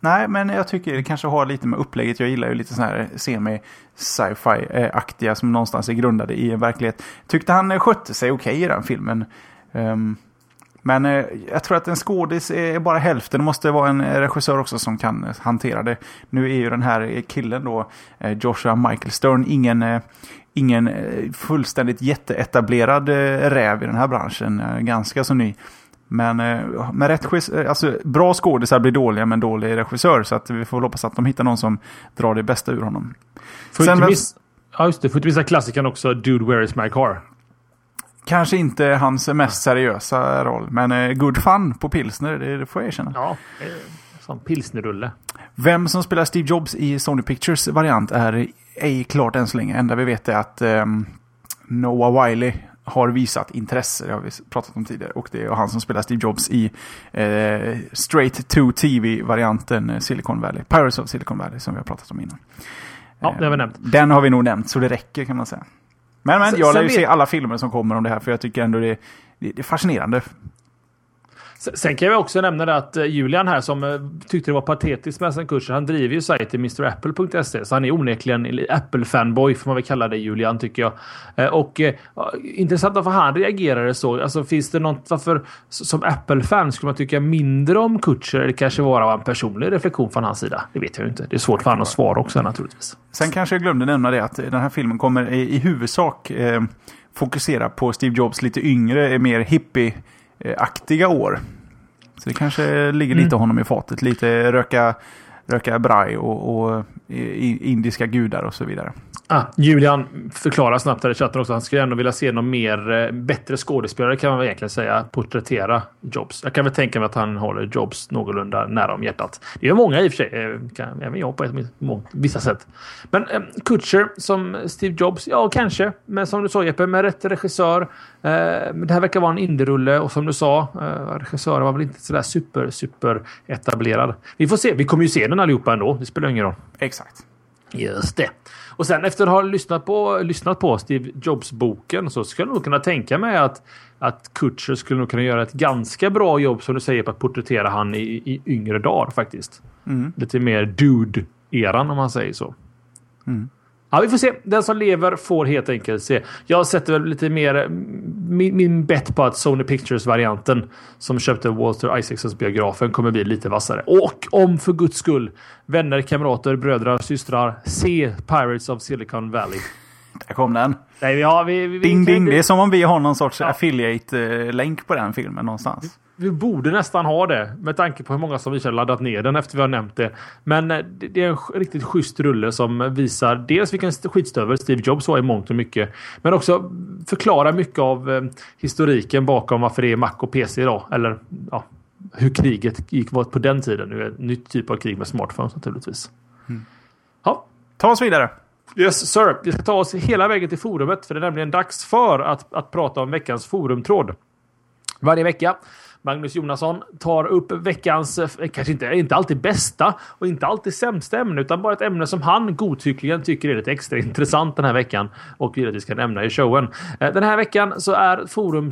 Nej, men jag tycker det kanske har lite med upplägget. Jag gillar ju lite sån här semi-sci-fi-aktiga som någonstans är grundade i en verklighet. Tyckte han skötte sig okej okay i den filmen. Um, men uh, jag tror att en skådis är bara hälften. Det måste vara en regissör också som kan hantera det. Nu är ju den här killen då, uh, Joshua Michael Stern, ingen... Uh, ingen fullständigt jätteetablerad räv i den här branschen. Ganska så ny. Men med rätt, alltså, bra skådisar blir dåliga men dålig regissör. Så att vi får hoppas att de hittar någon som drar det bästa ur honom. Får Sen inte miss, ja just det, får inte missa klassikern också, Dude, Where is my car? Kanske inte hans mest seriösa roll. Men good fun på pilsner, det, det får jag erkänna. Ja, som pilsnerrulle. Vem som spelar Steve Jobs i Sony Pictures variant är ej klart än så länge. Enda vi vet är att um, Noah Wiley har visat intresse. Det har vi pratat om tidigare. Och det är han som spelar Steve Jobs i uh, Straight to T V-varianten Silicon Valley. Pirates of Silicon Valley som vi har pratat om innan. Ja, det har vi nämnt. Den har vi nog nämnt så det räcker kan man säga. Men, men jag lär ju se alla filmer som kommer om det här för jag tycker ändå det, det, det är fascinerande. Sen kan jag också nämna det att Julian här som tyckte det var patetiskt med sin kurs, han driver ju sajten mister apple punkt se, så han är onekligen en Apple-fanboy får man väl kalla det, Julian, tycker jag. Och eh, intressant varför han reagerade så. Alltså finns det något, varför som Apple-fan skulle man tycka mindre om Kutcher, eller kanske vara en personlig reflektion från hans sida? Det vet jag ju inte. Det är svårt för han att svara också naturligtvis. Sen kanske jag glömde nämna det att den här filmen kommer i, i huvudsak eh, fokusera på Steve Jobs lite yngre, mer hippie aktiga år. Så det kanske ligger lite mm. honom i fatet. Lite röka, röka braj och, och indiska gudar och så vidare. Ah, Julian förklarar snabbt här i chatten också. Han skulle ändå vilja se någon mer bättre skådespelare kan man väl egentligen säga. Porträttera Jobs. Jag kan väl tänka mig att han håller Jobs någorlunda nära om hjärtat. Det är ju många i och för sig. Kan, även jag på ett, vissa sätt. Men eh, Kutcher som Steve Jobs, ja kanske. Men som du sa Jeppe, med rätt regissör. Eh, det här verkar vara en indie-rulle. Och som du sa, eh, regissören var väl inte sådär super, super etablerad. Vi får se. Vi kommer ju se den allihopa ändå. Det spelar ingen roll. Exakt. Just det. Och sen efter att ha lyssnat på, lyssnat på Steve Jobs-boken så skulle jag nog kunna tänka mig att, att Kutcher skulle nog kunna göra ett ganska bra jobb som du säger på att porträttera han i, i yngre dagar faktiskt. Mm. Lite mer dude-eran om man säger så. Mm. Ja, vi får se. Den som lever får helt enkelt se. Jag sätter väl lite mer min, min bet på att Sony Pictures-varianten som köpte Walter Isaacsons biografen kommer bli lite vassare. Och om för guds skull, vänner, kamrater, brödrar, systrar, se Pirates of Silicon Valley. Där kom den. Nej, vi har, vi, vi, ding, ding. Det är som om vi har någon sorts ja. affiliate-länk på den filmen någonstans. Vi borde nästan ha det med tanke på hur många som vi har laddat ner den efter vi har nämnt det. Men det är en riktigt schysst rulle som visar dels vilken skitstövel Steve Jobs var i mångt och mycket. Men också förklarar mycket av eh, historiken bakom varför det är Mac och P C idag. Eller ja, hur kriget gick på den tiden. Nu är det en ny typ av krig med smartphones naturligtvis. Mm. Ja. Ta oss vidare. Yes sir. Vi ska ta oss hela vägen till forumet. För det är nämligen dags för att, att prata om veckans forumtråd. Varje vecka Magnus Jonasson tar upp veckans, kanske inte, inte alltid bästa och inte alltid sämsta ämne, utan bara ett ämne som han godtyckligen tycker är lite extra intressant den här veckan och vill att vi ska nämna i showen. Den här veckan så är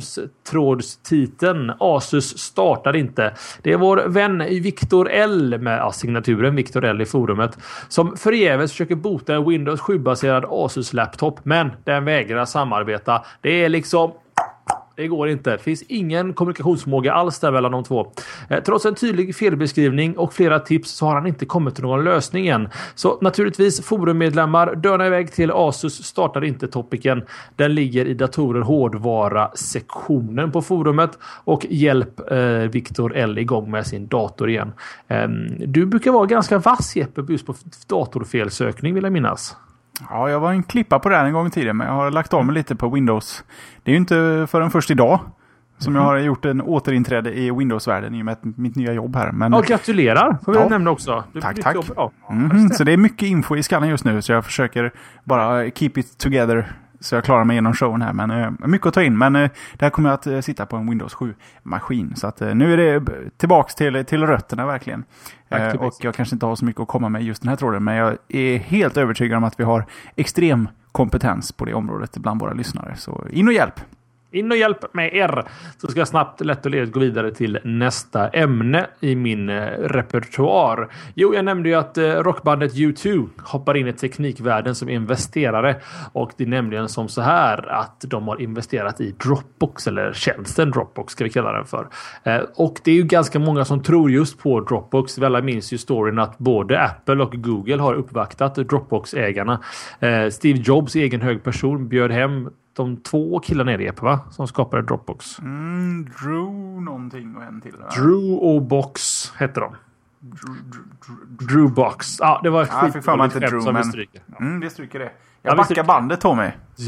forumstrådstiteln Asus startar inte. Det är vår vän Viktor L med ja, signaturen Viktor L i forumet som förgäves försöker bota en Windows sju-baserad Asus-laptop, men den vägrar samarbeta. Det är liksom det går inte. Det finns ingen kommunikationsförmåga alls där mellan de två. Eh, trots en tydlig felbeskrivning och flera tips så har han inte kommit till någon lösning än. Så naturligtvis forummedlemmar dörna iväg till Asus startar inte topicen. Den ligger i datorer hårdvara-sektionen på forumet och hjälp eh, Viktor L igång med sin dator igen. Eh, du brukar vara ganska vass Jeppe just på datorfelsökning vill jag minnas. Ja, jag var en klippa på det här en gång tidigare, men jag har lagt av mig lite på Windows. Det är ju inte förrän först idag som jag har gjort en återinträde i Windows-världen i och med mitt nya jobb här. Men... Ja, gratulerar. Får vi ja. nämna också. Du tack, tack. Jobb, ja. Mm-hmm. Så det är mycket info i skallen just nu, så jag försöker bara keep it together så jag klarar mig genom showen här. Men uh, mycket att ta in, men uh, det här kommer jag att uh, sitta på en Windows sju-maskin. Så att uh, nu är det tillbaks till, till rötterna verkligen. Uh, och jag kanske inte har så mycket att komma med just den här tråden, men jag är helt övertygad om att vi har extrem kompetens på det området bland våra lyssnare. Så in och hjälp! In och hjälp med er. Så ska jag snabbt, lätt och ledigt gå vidare till nästa ämne i min eh, repertoar. Jo, jag nämnde ju att eh, rockbandet U två hoppar in i teknikvärlden som investerare. Och det är nämligen som så här att de har investerat i Dropbox, eller tjänsten Dropbox ska vi kalla den för. Eh, och det är ju ganska många som tror just på Dropbox. Vi alla minns ju storyn att både Apple och Google har uppvaktat Dropbox-ägarna. Eh, Steve Jobs, egen hög person, bjöd hem de två killarna i repet, va? Som skapade Dropbox. Mm, Drew någonting och en till. Va? Drew och Box hette de. Drew, Drew, Drew Box. Ja, det var ja, fick för mig inte Drew, som men... vi stryker. Ja. Mm, det stryker det. Jag ja, backar bandet, Tommy.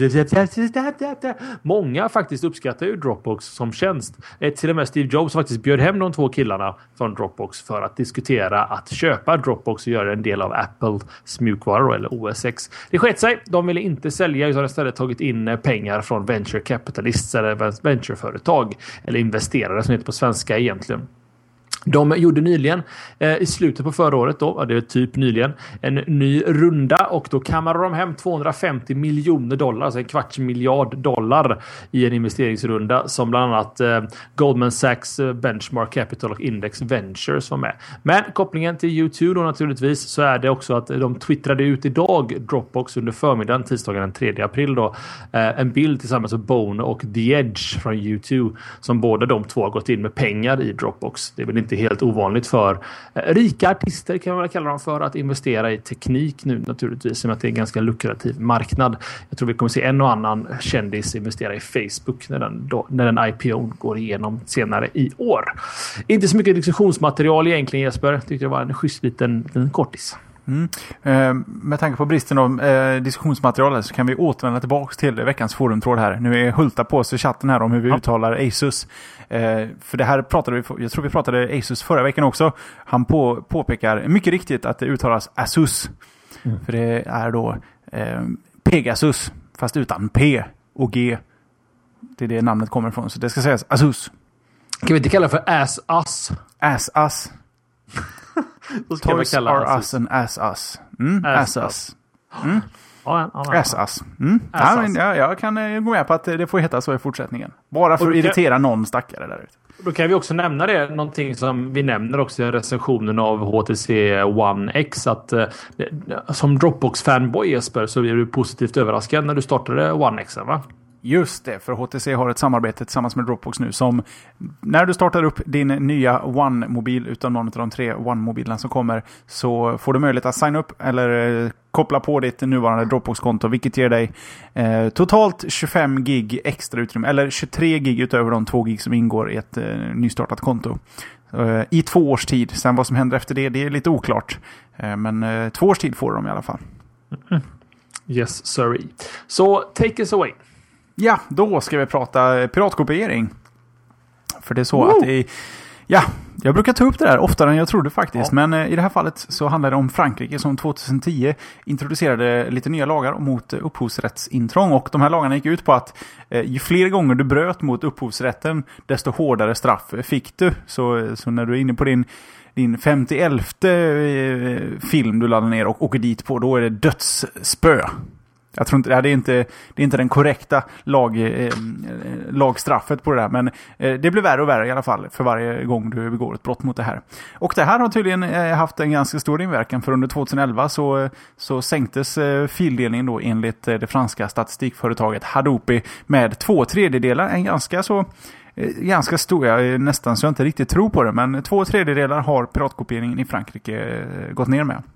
Många faktiskt uppskattar ju Dropbox som tjänst. Till och med Steve Jobs faktiskt bjöd hem de två killarna från Dropbox för att diskutera att köpa Dropbox och göra en del av Apples mjukvaror eller O S X. Det sket sig. De ville inte sälja utan istället tagit in pengar från venture capitalists eller ventureföretag eller investerare som heter på svenska egentligen. De gjorde nyligen, eh, i slutet på förra året då, det är typ nyligen, en ny runda och då kammade de hem tvåhundrafemtio miljoner dollar, alltså en kvarts miljard dollar i en investeringsrunda som bland annat eh, Goldman Sachs, eh, Benchmark Capital och Index Ventures var med. Men kopplingen till U två då naturligtvis så är det också att de twittrade ut idag Dropbox under förmiddagen, tisdagen den tredje april då, eh, en bild tillsammans med Bono och The Edge från U två som båda de två har gått in med pengar i Dropbox. Det är väl inte helt ovanligt för eh, rika artister kan man väl kalla dem för att investera i teknik nu naturligtvis, som att det är en ganska lukrativ marknad. Jag tror vi kommer se en och annan kändis investera i Facebook när den, då, när den I P O går igenom senare i år. Inte så mycket diskussionsmaterial egentligen, Jesper. Jag tyckte det var en schysst liten, liten kortis. Mm. Eh, med tanke på bristen av eh, diskussionsmaterial så kan vi återvända tillbaka till veckans forumtråd här. Nu är Hulta på sig chatten här om hur vi ja. uttalar Asus. Eh, för det här pratade vi, jag tror vi pratade Asus förra veckan också. Han på, påpekar mycket riktigt att det uttalas Asus. Mm. För det är då eh, Pegasus fast utan P och G. Det är det namnet kommer ifrån, så det ska sägas Asus. Kan vi inte kalla det för As-Us? As-Us. Toys are us and as us. Mm, as us. Mm. Ja, ja, ja. As us. Mm. Ja, men jag, jag kan gå med på att det får heta så i fortsättningen. Bara för att irritera någon stackare där ute. Då kan vi också nämna det, någonting som vi nämner också i recensionen av H T C One X, att eh, som Dropbox-fanboy Jesper så blir du positivt överraskad när du startade One X, va? Just det, för H T C har ett samarbete tillsammans med Dropbox nu som när du startar upp din nya One-mobil utan någon av de tre One-mobilerna som kommer så får du möjlighet att signa upp eller eh, koppla på ditt nuvarande Dropbox-konto, vilket ger dig eh, totalt tjugofem gig extra utrymme eller tjugotre gig utöver de två gig som ingår i ett eh, nystartat konto. Eh, I två års tid. Sen vad som händer efter det, det är lite oklart. Eh, men eh, två års tid får de i alla fall. Mm. Yes, sorry. Så take us away. Ja, då ska vi prata piratkopiering. För det är så Woo! att det är, ja, jag brukar ta upp det där oftare än jag trodde faktiskt. Ja. Men eh, i det här fallet så handlar det om Frankrike som tjugohundratio introducerade lite nya lagar mot eh, upphovsrättsintrång. Och de här lagarna gick ut på att eh, ju fler gånger du bröt mot upphovsrätten, desto hårdare straff fick du. Så, så när du är inne på din din femtioelfte eh, film du laddar ner och åker dit på, då är det dödsspö. Jag tror inte det är inte det är inte den korrekta lag, eh, lagstraffet på det där, men eh, det blir värre och värre i alla fall för varje gång du begår ett brott mot det här. Och det här har tydligen eh, haft en ganska stor inverkan, för under tjugoelva så så sänktes eh, fildelningen då enligt eh, det franska statistikföretaget Hadopi med två tredjedelar, en ganska så eh, ganska stor, jag nästan så jag inte riktigt tror på det, men två tredjedelar har piratkopieringen i Frankrike eh, gått ner med.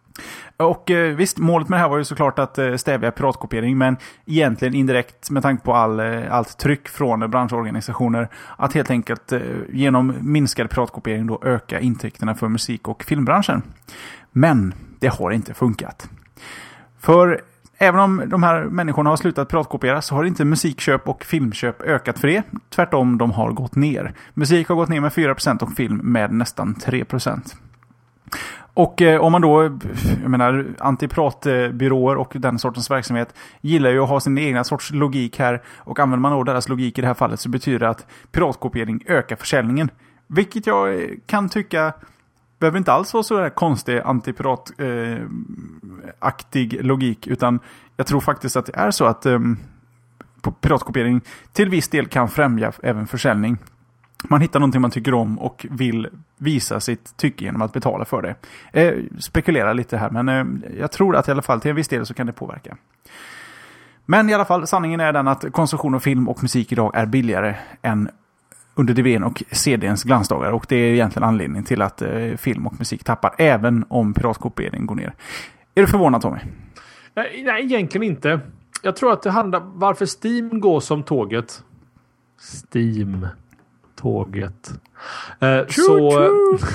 Och eh, visst, målet med det här var ju såklart att eh, stävja piratkopiering, men egentligen indirekt med tanke på all, eh, allt tryck från branschorganisationer att helt enkelt eh, genom minskad piratkopiering då öka intäkterna för musik- och filmbranschen. Men det har inte funkat. För även om de här människorna har slutat piratkopiera så har inte musikköp och filmköp ökat för det. Tvärtom, de har gått ner. Musik har gått ner med fyra procent och film med nästan tre procent. Och eh, om man då, jag menar, antipratbyråer och den sortens verksamhet gillar ju att ha sin egna sorts logik här, och använder man då deras logik i det här fallet så betyder det att piratkopiering ökar försäljningen. Vilket jag kan tycka behöver inte alls vara så där konstig antipirat-aktig eh, logik, utan jag tror faktiskt att det är så att eh, piratkopiering till viss del kan främja även försäljning. Man hittar någonting man tycker om och vill visa sitt tycke genom att betala för det. Eh, spekulera lite här, men eh, jag tror att i alla fall till en viss del så kan det påverka. Men i alla fall, sanningen är den att konsumtion av film och musik idag är billigare än under D V D:n och C D:ns glansdagar. Och det är egentligen anledningen till att eh, film och musik tappar, även om piratkopiering går ner. Är du förvånad, Tommy? Nej, nej, egentligen inte. Jag tror att det handlar varför Steam går som tåget. Steam. Tåget. Eh, tjur, så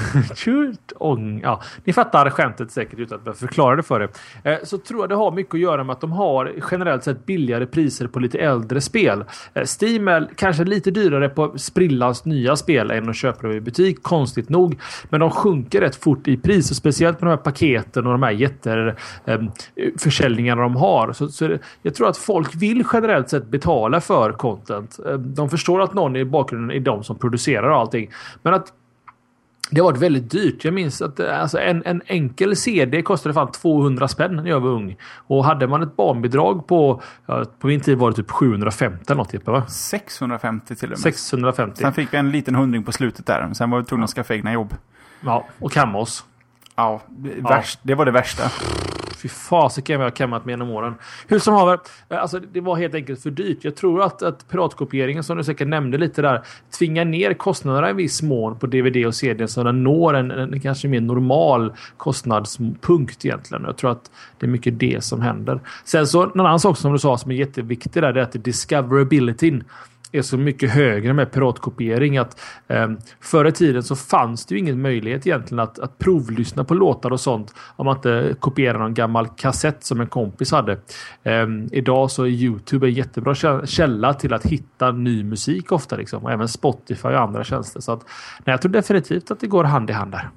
tjur, ång, ja, ni fattar skämtet säkert utan att jag förklara det för er. Eh, så tror jag det har mycket att göra med att de har generellt sett billigare priser på lite äldre spel. Eh, Steam är kanske lite dyrare på sprillans nya spel än att köpa dem i butik, konstigt nog. Men de sjunker rätt fort i pris, och speciellt med de här paketen och de här jätter eh, försäljningarna de har. Så, så det, jag tror att folk vill generellt sett betala för content. Eh, de förstår att någon i bakgrunden är de som producerar allting. Men att det har varit väldigt dyrt. Jag minns att alltså, en, en enkel C D kostade fan tvåhundra spänn när jag var ung. Och hade man ett barnbidrag på, ja, på min tid var det typ sjuhundrafemtio eller något typ, va? sexhundrafemtio till och med. sexhundrafemtio. Sen fick vi en liten hundring på slutet där. Sen var vi tvungna att skaffa egna jobb. Ja, och kamma oss. Ja, värst, ja. Det var det värsta. Fy fasiken vad jag har kammat med genom åren. Hur som haver, alltså det var helt enkelt för dyrt. Jag tror att, att piratkopieringen, som du säkert nämnde lite där, tvingar ner kostnaderna i viss mån på D V D och C D, så den når en, en kanske mer normal kostnadspunkt egentligen. Jag tror att det är mycket det som händer. Sen så, en annan sak som du sa som är jätteviktig där, det är att discoverabilityn är så mycket högre med piratkopiering att eh, förr i tiden så fanns det ju ingen möjlighet egentligen att, att provlyssna på låtar och sånt om man inte kopierar någon gammal kassett som en kompis hade. Eh, idag så är YouTube en jättebra källa till att hitta ny musik ofta liksom, och även Spotify och andra tjänster. Så att, nej, jag tror definitivt att det går hand i hand där.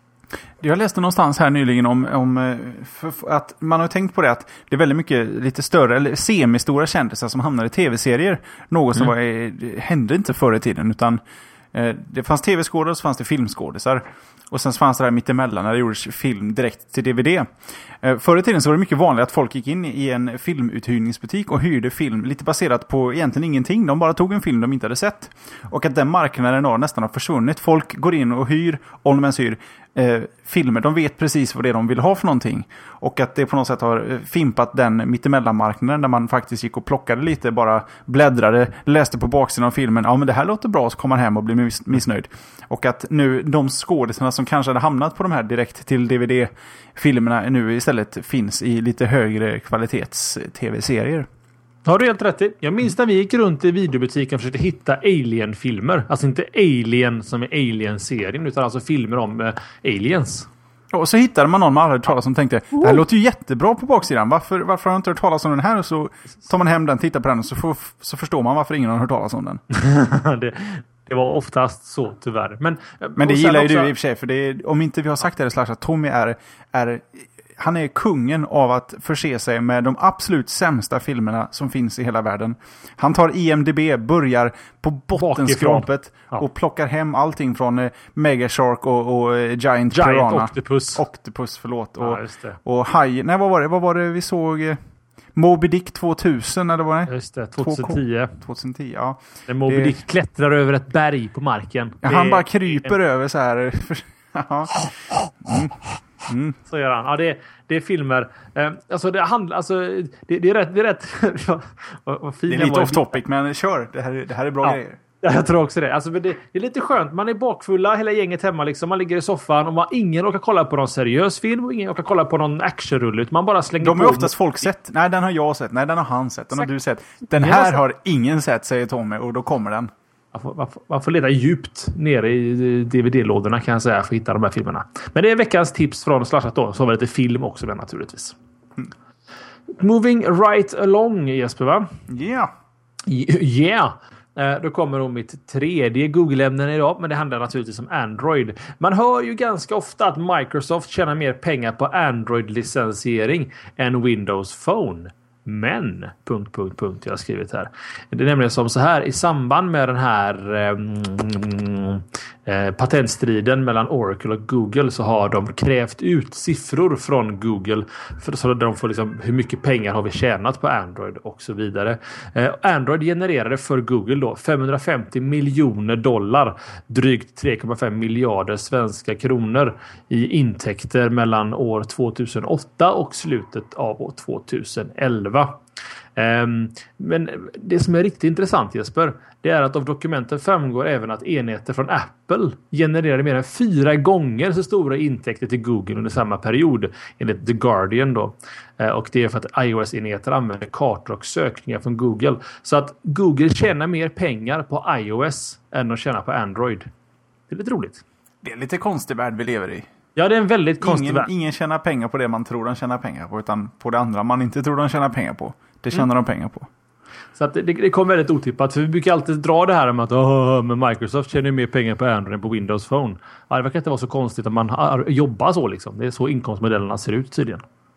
Jag läste någonstans här nyligen om, om för, för att man har tänkt på det att det är väldigt mycket lite större eller semistora kändisar som hamnar i tv-serier. Något som mm. var, hände inte förr i tiden, utan eh, det fanns tv-skådare och så fanns det filmskådisar. Och sen fanns det här mittemellan när det gjordes film direkt till D V D. Eh, förr i tiden så var det mycket vanligt att folk gick in i en filmuthyrningsbutik och hyrde film lite baserat på egentligen ingenting. De bara tog en film de inte hade sett. Och att den marknaden har nästan har försvunnit. Folk går in och hyr, om de ens hyr, eh, filmer. De vet precis vad det är de vill ha för någonting. Och att det på något sätt har fimpat den mittemellanmarknaden där man faktiskt gick och plockade lite, bara bläddrade, läste på baksidan av filmen. Ja, men det här låter bra, så kommer man hem och blir miss- missnöjd. Och att nu de skådespelarna som kanske hade hamnat på de här direkt till D V D-filmerna nu istället finns i lite högre kvalitets-tv-serier. Har du helt rätt i. Jag minns när vi gick runt i videobutiken och försökte hitta Alien-filmer. Alltså inte Alien som är Alien-serien, utan alltså filmer om eh, aliens. Och så hittade man någon man hade hört talas om och tänkte, det här låter ju jättebra på baksidan. Varför, varför har jag inte hört talas om den här? Och så tar man hem den, tittar på den och så, får, så förstår man varför ingen har hört talas om den. det, det var oftast så, tyvärr. Men, Men det gillar ju också... du i och för sig. För det är, om inte vi har sagt det, slash att Tommy är... är han är kungen av att förse sig med de absolut sämsta filmerna som finns i hela världen. Han tar I M D B, börjar på bottenskrapet ja. och plockar hem allting från eh, Mega Shark och, och eh, Giant, Giant Piranha. Octopus. Octopus, förlåt. Och, ja, och Haj... Nej, vad var det? Vad var det vi såg? Eh, Moby Dick tvåtusen, eller vad var det? Just det, tjugohundratio. tjugohundratio, ja. När Moby det... Dick klättrar över ett berg på marken. Ja, han bara kryper en... över så här. ja. Mm. Mm. Så gör han. Ja, det, det är filmer. Eh, alltså det handlar, alltså det, det är rätt, det är rätt. vad, vad det är lite off topic, men kör. Det här, det här är bra ja. grejer. Jag tror också det. Alltså, det. Det är lite skönt. Man är bakfulla, hela gänget hemma liksom. Man ligger i soffan och man, ingen orkar kolla på någon seriös film och ingen orkar kolla på någon actionrulle. Man bara slänger De på. är oftast folk sett. Nej, den har jag sett. Nej, den har han sett. Den har du sett. Den här har ingen sett, säger Tommy, och då kommer den. Man får, man, får, man får leta djupt nere i D V D-lådorna kan jag säga för att hitta de här filmerna. Men det är veckans tips från Slashat då. Så var det lite film också med naturligtvis. Mm. Moving right along, Jesper, va? Yeah. Yeah. Då kommer då mitt tredje Google-ämnen idag, men det handlar naturligtvis om Android. Man hör ju ganska ofta att Microsoft tjänar mer pengar på Android-licensiering än Windows Phone. Men, punkt, punkt, punkt, jag har skrivit här. Det är nämligen som så här, i samband med den här eh, eh, patentstriden mellan Oracle och Google så har de krävt ut siffror från Google för, så att de får liksom, hur mycket pengar har vi tjänat på Android och så vidare. Eh, Android genererade för Google då femhundrafemtio miljoner dollar, drygt tre komma fem miljarder svenska kronor i intäkter mellan år tvåtusenåtta och slutet av år tvåtusenelva. Um, men det som är riktigt intressant, Jesper, det är att av dokumenten framgår även att enheter från Apple genererade mer än fyra gånger så stora intäkter till Google under samma period, enligt The Guardian då. Uh, och det är för att iOS-enheter använder kartor och sökningar från Google. Så att Google tjänar mer pengar på iOS än de tjänar på Android. Det är lite roligt. Det är lite konstig värld vi lever i. Ja, det är en väldigt konstig ingen, värld. Ingen tjänar pengar på det man tror de tjänar pengar på, utan på det andra man inte tror de tjänar pengar på. Det tjänar mm. de pengar på. Så att det, det kommer väldigt otippat. För vi brukar alltid dra det här med att oh, men Microsoft tjänar mer pengar på Android än på Windows Phone. Ja, det verkar inte vara så konstigt att man har, jobbar så liksom. Det är så inkomstmodellerna ser ut tydligen.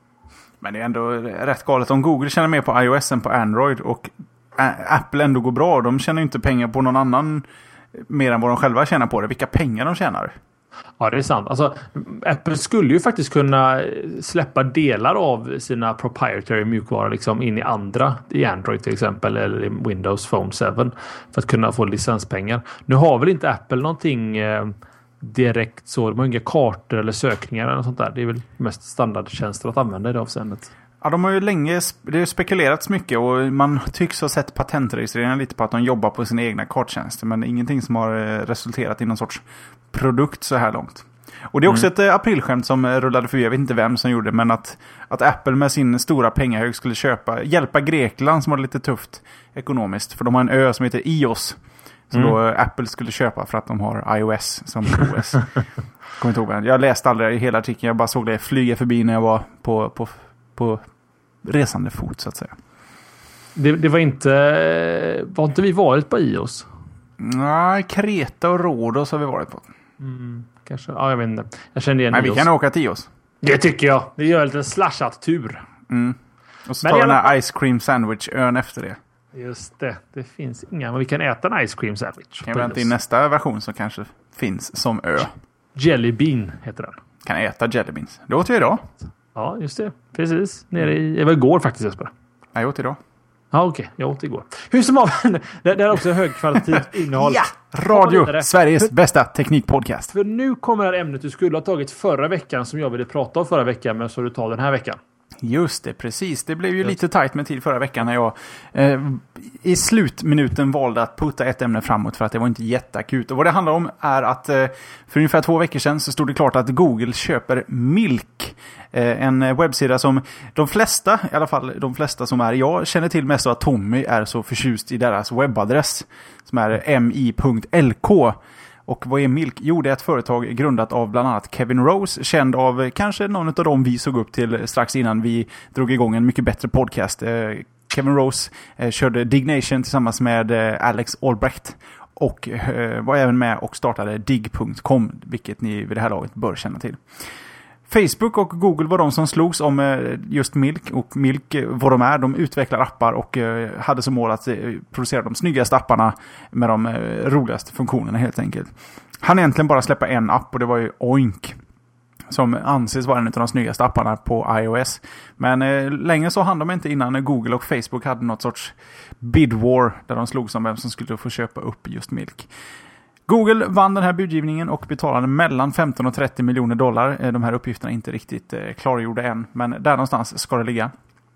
Men det är ändå rätt galet. Om Google tjänar mer på iOS än på Android och Apple ändå går bra. De tjänar inte pengar på någon annan mer än vad de själva tjänar på det. Vilka pengar de tjänar. Ja, det är sant. Alltså, Apple skulle ju faktiskt kunna släppa delar av sina proprietary mjukvaror liksom in i andra, i Android till exempel, eller i Windows Phone sju, för att kunna få licenspengar. Nu har väl inte Apple någonting eh, direkt så, de har inga kartor eller sökningar eller något sånt där. Det är väl mest standardtjänster att använda i det avseendet. Ja, de har ju länge, det har spekulerats mycket och man tycks ha sett patentregistreringen lite på att de jobbar på sina egna karttjänster, men ingenting som har resulterat i någon sorts produkt så här långt. Och det är också mm. ett aprilskämt som rullade förbi, jag vet inte vem som gjorde det, men att, att Apple med sin stora pengahög skulle köpa, hjälpa Grekland som har det lite tufft ekonomiskt, för de har en ö som heter iOS som mm. då Apple skulle köpa för att de har iOS som O S. Kommer inte ihåg. Jag läste aldrig hela artikeln, jag bara såg det flyga förbi när jag var på, på, på resande fot så att säga. Det, det var inte, var inte vi varit på iOS? Nej, Kreta och Rhodos har vi varit på. Mm, kanske, ja jag vet inte. Jag kände igen Men iOS. vi kan åka till iOS. Det tycker jag. Det gör en liten slashat tur. Mm. Och så tar vi den här ice cream sandwich ön efter det. Just det. Det finns inga, men vi kan äta en ice cream sandwich. Kan vi vänta in nästa version som kanske finns som ö. Jelly bean heter den. Kan äta jelly beans. Det åt vi idag. Ja, just det. Precis. Nere i, det var igår faktiskt, Jesper. Jag åt idag. Ja, okej. Okay. Jag åt igår. Hur som av, det, det är också högkvalitativt innehåll. Ja! Radio, Sveriges bästa teknikpodcast. För nu kommer det här ämnet du skulle ha tagit förra veckan som jag ville prata om förra veckan, men så du tar den här veckan. Just det, precis. Det blev ju Just. lite tajt med tid förra veckan när jag eh, i slutminuten valde att putta ett ämne framåt för att det var inte jätteakut. Och vad det handlar om är att eh, för ungefär två veckor sedan så stod det klart att Google köper Milk. Eh, en webbsida som de flesta, i alla fall de flesta som är jag, känner till mest av att Tommy är så förtjust i deras webbadress som är mi punkt l k. Och vad är Milk? Jo, det är ett företag grundat av bland annat Kevin Rose, känd av kanske någon av dem vi såg upp till strax innan vi drog igång en mycket bättre podcast. Eh, Kevin Rose eh, körde Dignation tillsammans med eh, Alex Albrecht och eh, var även med och startade dig punkt com, vilket ni vid det här laget bör känna till. Facebook och Google var de som slogs om just Milk, och Milk, vad de är, de utvecklar appar och hade som mål att producera de snyggaste apparna med de roligaste funktionerna helt enkelt. Han egentligen bara släppa en app och det var ju Oink som anses vara en av de snyggaste apparna på iOS. Men eh, länge så hann de inte innan Google och Facebook hade något sorts bid war där de slogs om vem som skulle få köpa upp just Milk. Google vann den här budgivningen och betalade mellan femton och trettio miljoner dollar. De här uppgifterna är inte riktigt klargjorda än, men där någonstans ska det ligga.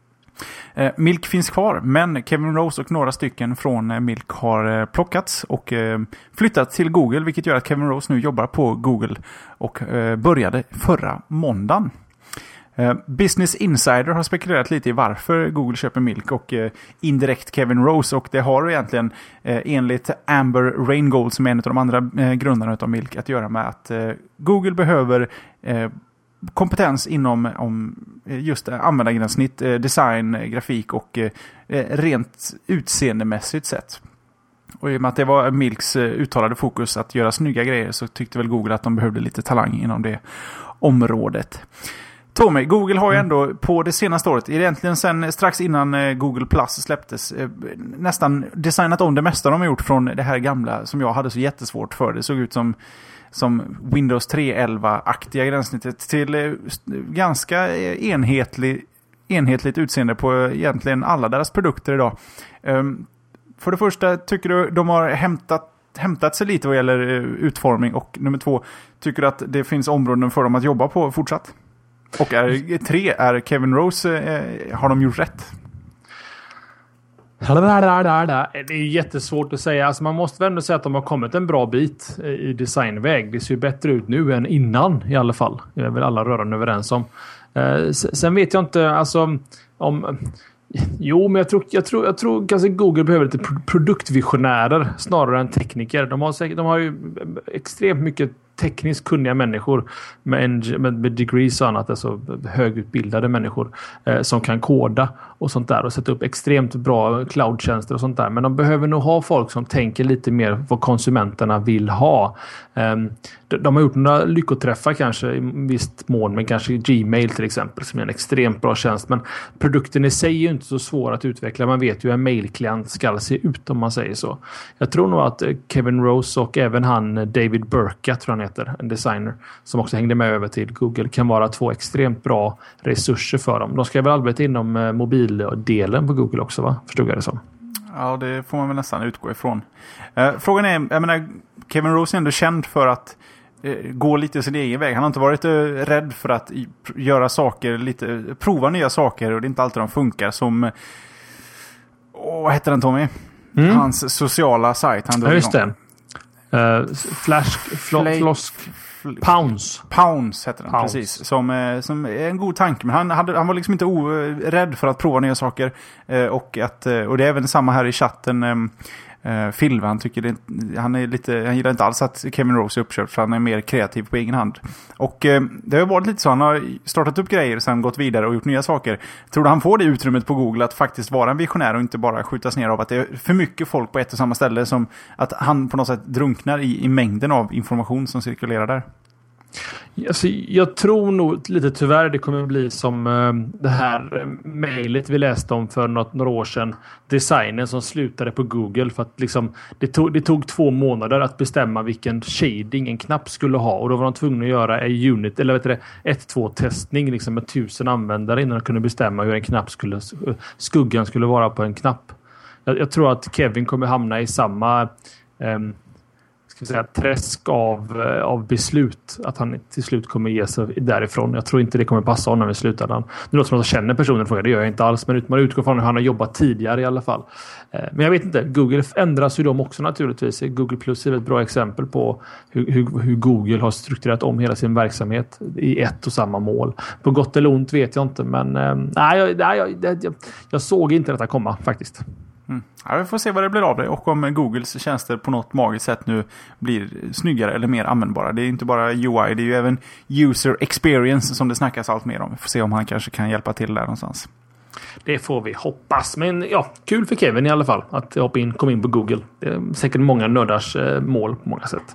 Milk finns kvar, men Kevin Rose och några stycken från Milk har plockats och flyttat till Google, vilket gör att Kevin Rose nu jobbar på Google och började förra måndagen. Uh, Business Insider har spekulerat lite i varför Google köper Milk och uh, indirekt Kevin Rose, och det har egentligen uh, enligt Amber Reingold som är en av de andra uh, grundarna av Milk att göra med att uh, Google behöver uh, kompetens inom om, uh, just uh, användargränssnitt, uh, design, uh, grafik och uh, rent utseendemässigt sett. Och i och med att det var Milks uh, uttalade fokus att göra snygga grejer så tyckte väl Google att de behövde lite talang inom det området. Tommy, Google har ju ändå på det senaste året, egentligen sen strax innan Google Plus släpptes, nästan designat om det mesta de har gjort från det här gamla som jag hade så jättesvårt för. Det såg ut som, som Windows tre punkt elva-aktiga gränssnittet till ganska enhetlig, enhetligt utseende på egentligen alla deras produkter idag. För det första, tycker du de har hämtat hämtat sig lite vad gäller utformning, och nummer två, tycker du att det finns områden för dem att jobba på fortsatt? Och är, tre, är Kevin Rose, eh, har de gjort rätt? Det är jättesvårt att säga. Alltså man måste väl ändå säga att de har kommit en bra bit i designväg. Det ser ju bättre ut nu än innan i alla fall. Det är väl alla rörande överens om. Eh, sen vet jag inte, alltså om... Jo, men jag tror, jag tror, jag tror kanske Google behöver lite produktvisionärer snarare än tekniker. De har, säkert, de har ju extremt mycket tekniskt kunniga människor med, en, med, med degrees och annat, alltså högutbildade människor eh, som kan koda och sånt där och sätta upp extremt bra cloudtjänster och sånt där. Men de behöver nog ha folk som tänker lite mer vad konsumenterna vill ha. Eh, de, de har gjort några lyckoträffar kanske i visst mån, men kanske Gmail till exempel som är en extremt bra tjänst. Men produkten i sig är ju inte så svår att utveckla. Man vet ju hur en mailklient ska se ut om man säger så. Jag tror nog att Kevin Rose och även han David Burka, tror han heter, en designer som också hängde med över till Google, kan vara två extremt bra resurser för dem. De ska väl arbeta inom mobildelen på Google också, va? Förstod jag det som? Ja, det får man väl nästan utgå ifrån. Eh, frågan är, jag menar, Kevin Rose är ändå känd för att eh, gå lite sin egen väg. Han har inte varit eh, rädd för att göra saker, lite prova nya saker, och det är inte alltid de funkar som åh, vad heter den, Tommy? Mm. Hans sociala sajt. Han ja, just det. Uh, flash, fl- Flake, flosk, Pounce. Pounce heter den, Pounce. Precis. Som, som är en god tanke. Men han, hade, han var liksom inte orädd för att prova nya saker. Uh, och, att, uh, och det är även samma här i chatten. Um, uh, Phil, han, tycker det, han, är lite, han gillar inte alls att Kevin Rose är uppköpt, för han är mer kreativ på egen hand. Och uh, det har varit lite så. Han har startat upp grejer, sen gått vidare och gjort nya saker. Tror du han får det utrymmet på Google att faktiskt vara en visionär och inte bara skjutas ner av att det är för mycket folk på ett och samma ställe, som att han på något sätt drunknar i, i mängden av information som cirkulerar där? Alltså, jag tror nog lite tyvärr det kommer bli som uh, det här uh, mejlet vi läste om för något, några år sedan. Designen som slutade på Google för att liksom, det, tog, det tog två månader att bestämma vilken shading en knapp skulle ha, och då var de tvungna att göra en unit eller vet du det, ett två testning liksom med tusen användare innan de kunde bestämma hur en knapp skulle, skuggan skulle vara på en knapp. Jag, jag tror att Kevin kommer hamna i samma um, ska säga, träsk av, av beslut, att han till slut kommer ge sig därifrån. Jag tror inte det kommer passa honom i slutändan. Det låter som att jag känner personen från det, gör jag inte alls, men man utgår från hur han har jobbat tidigare i alla fall. Men jag vet inte, Google ändras ju de också naturligtvis. Google Plus är ett bra exempel på hur, hur, hur Google har strukturerat om hela sin verksamhet i ett och samma mål. På gott eller ont vet jag inte, men nej, jag, nej, jag, jag, jag såg inte detta komma faktiskt. Mm. Ja, vi får se vad det blir av det, och om Googles tjänster på något magiskt sätt nu blir snyggare eller mer användbara. Det är inte bara U I, det är ju även user experience som det snackas allt mer om. Vi får se om han kanske kan hjälpa till där någonstans. Det får vi hoppas. Men ja, kul för Kevin i alla fall att hoppa in, komma in på Google. Det är säkert många nördars eh, mål på många sätt.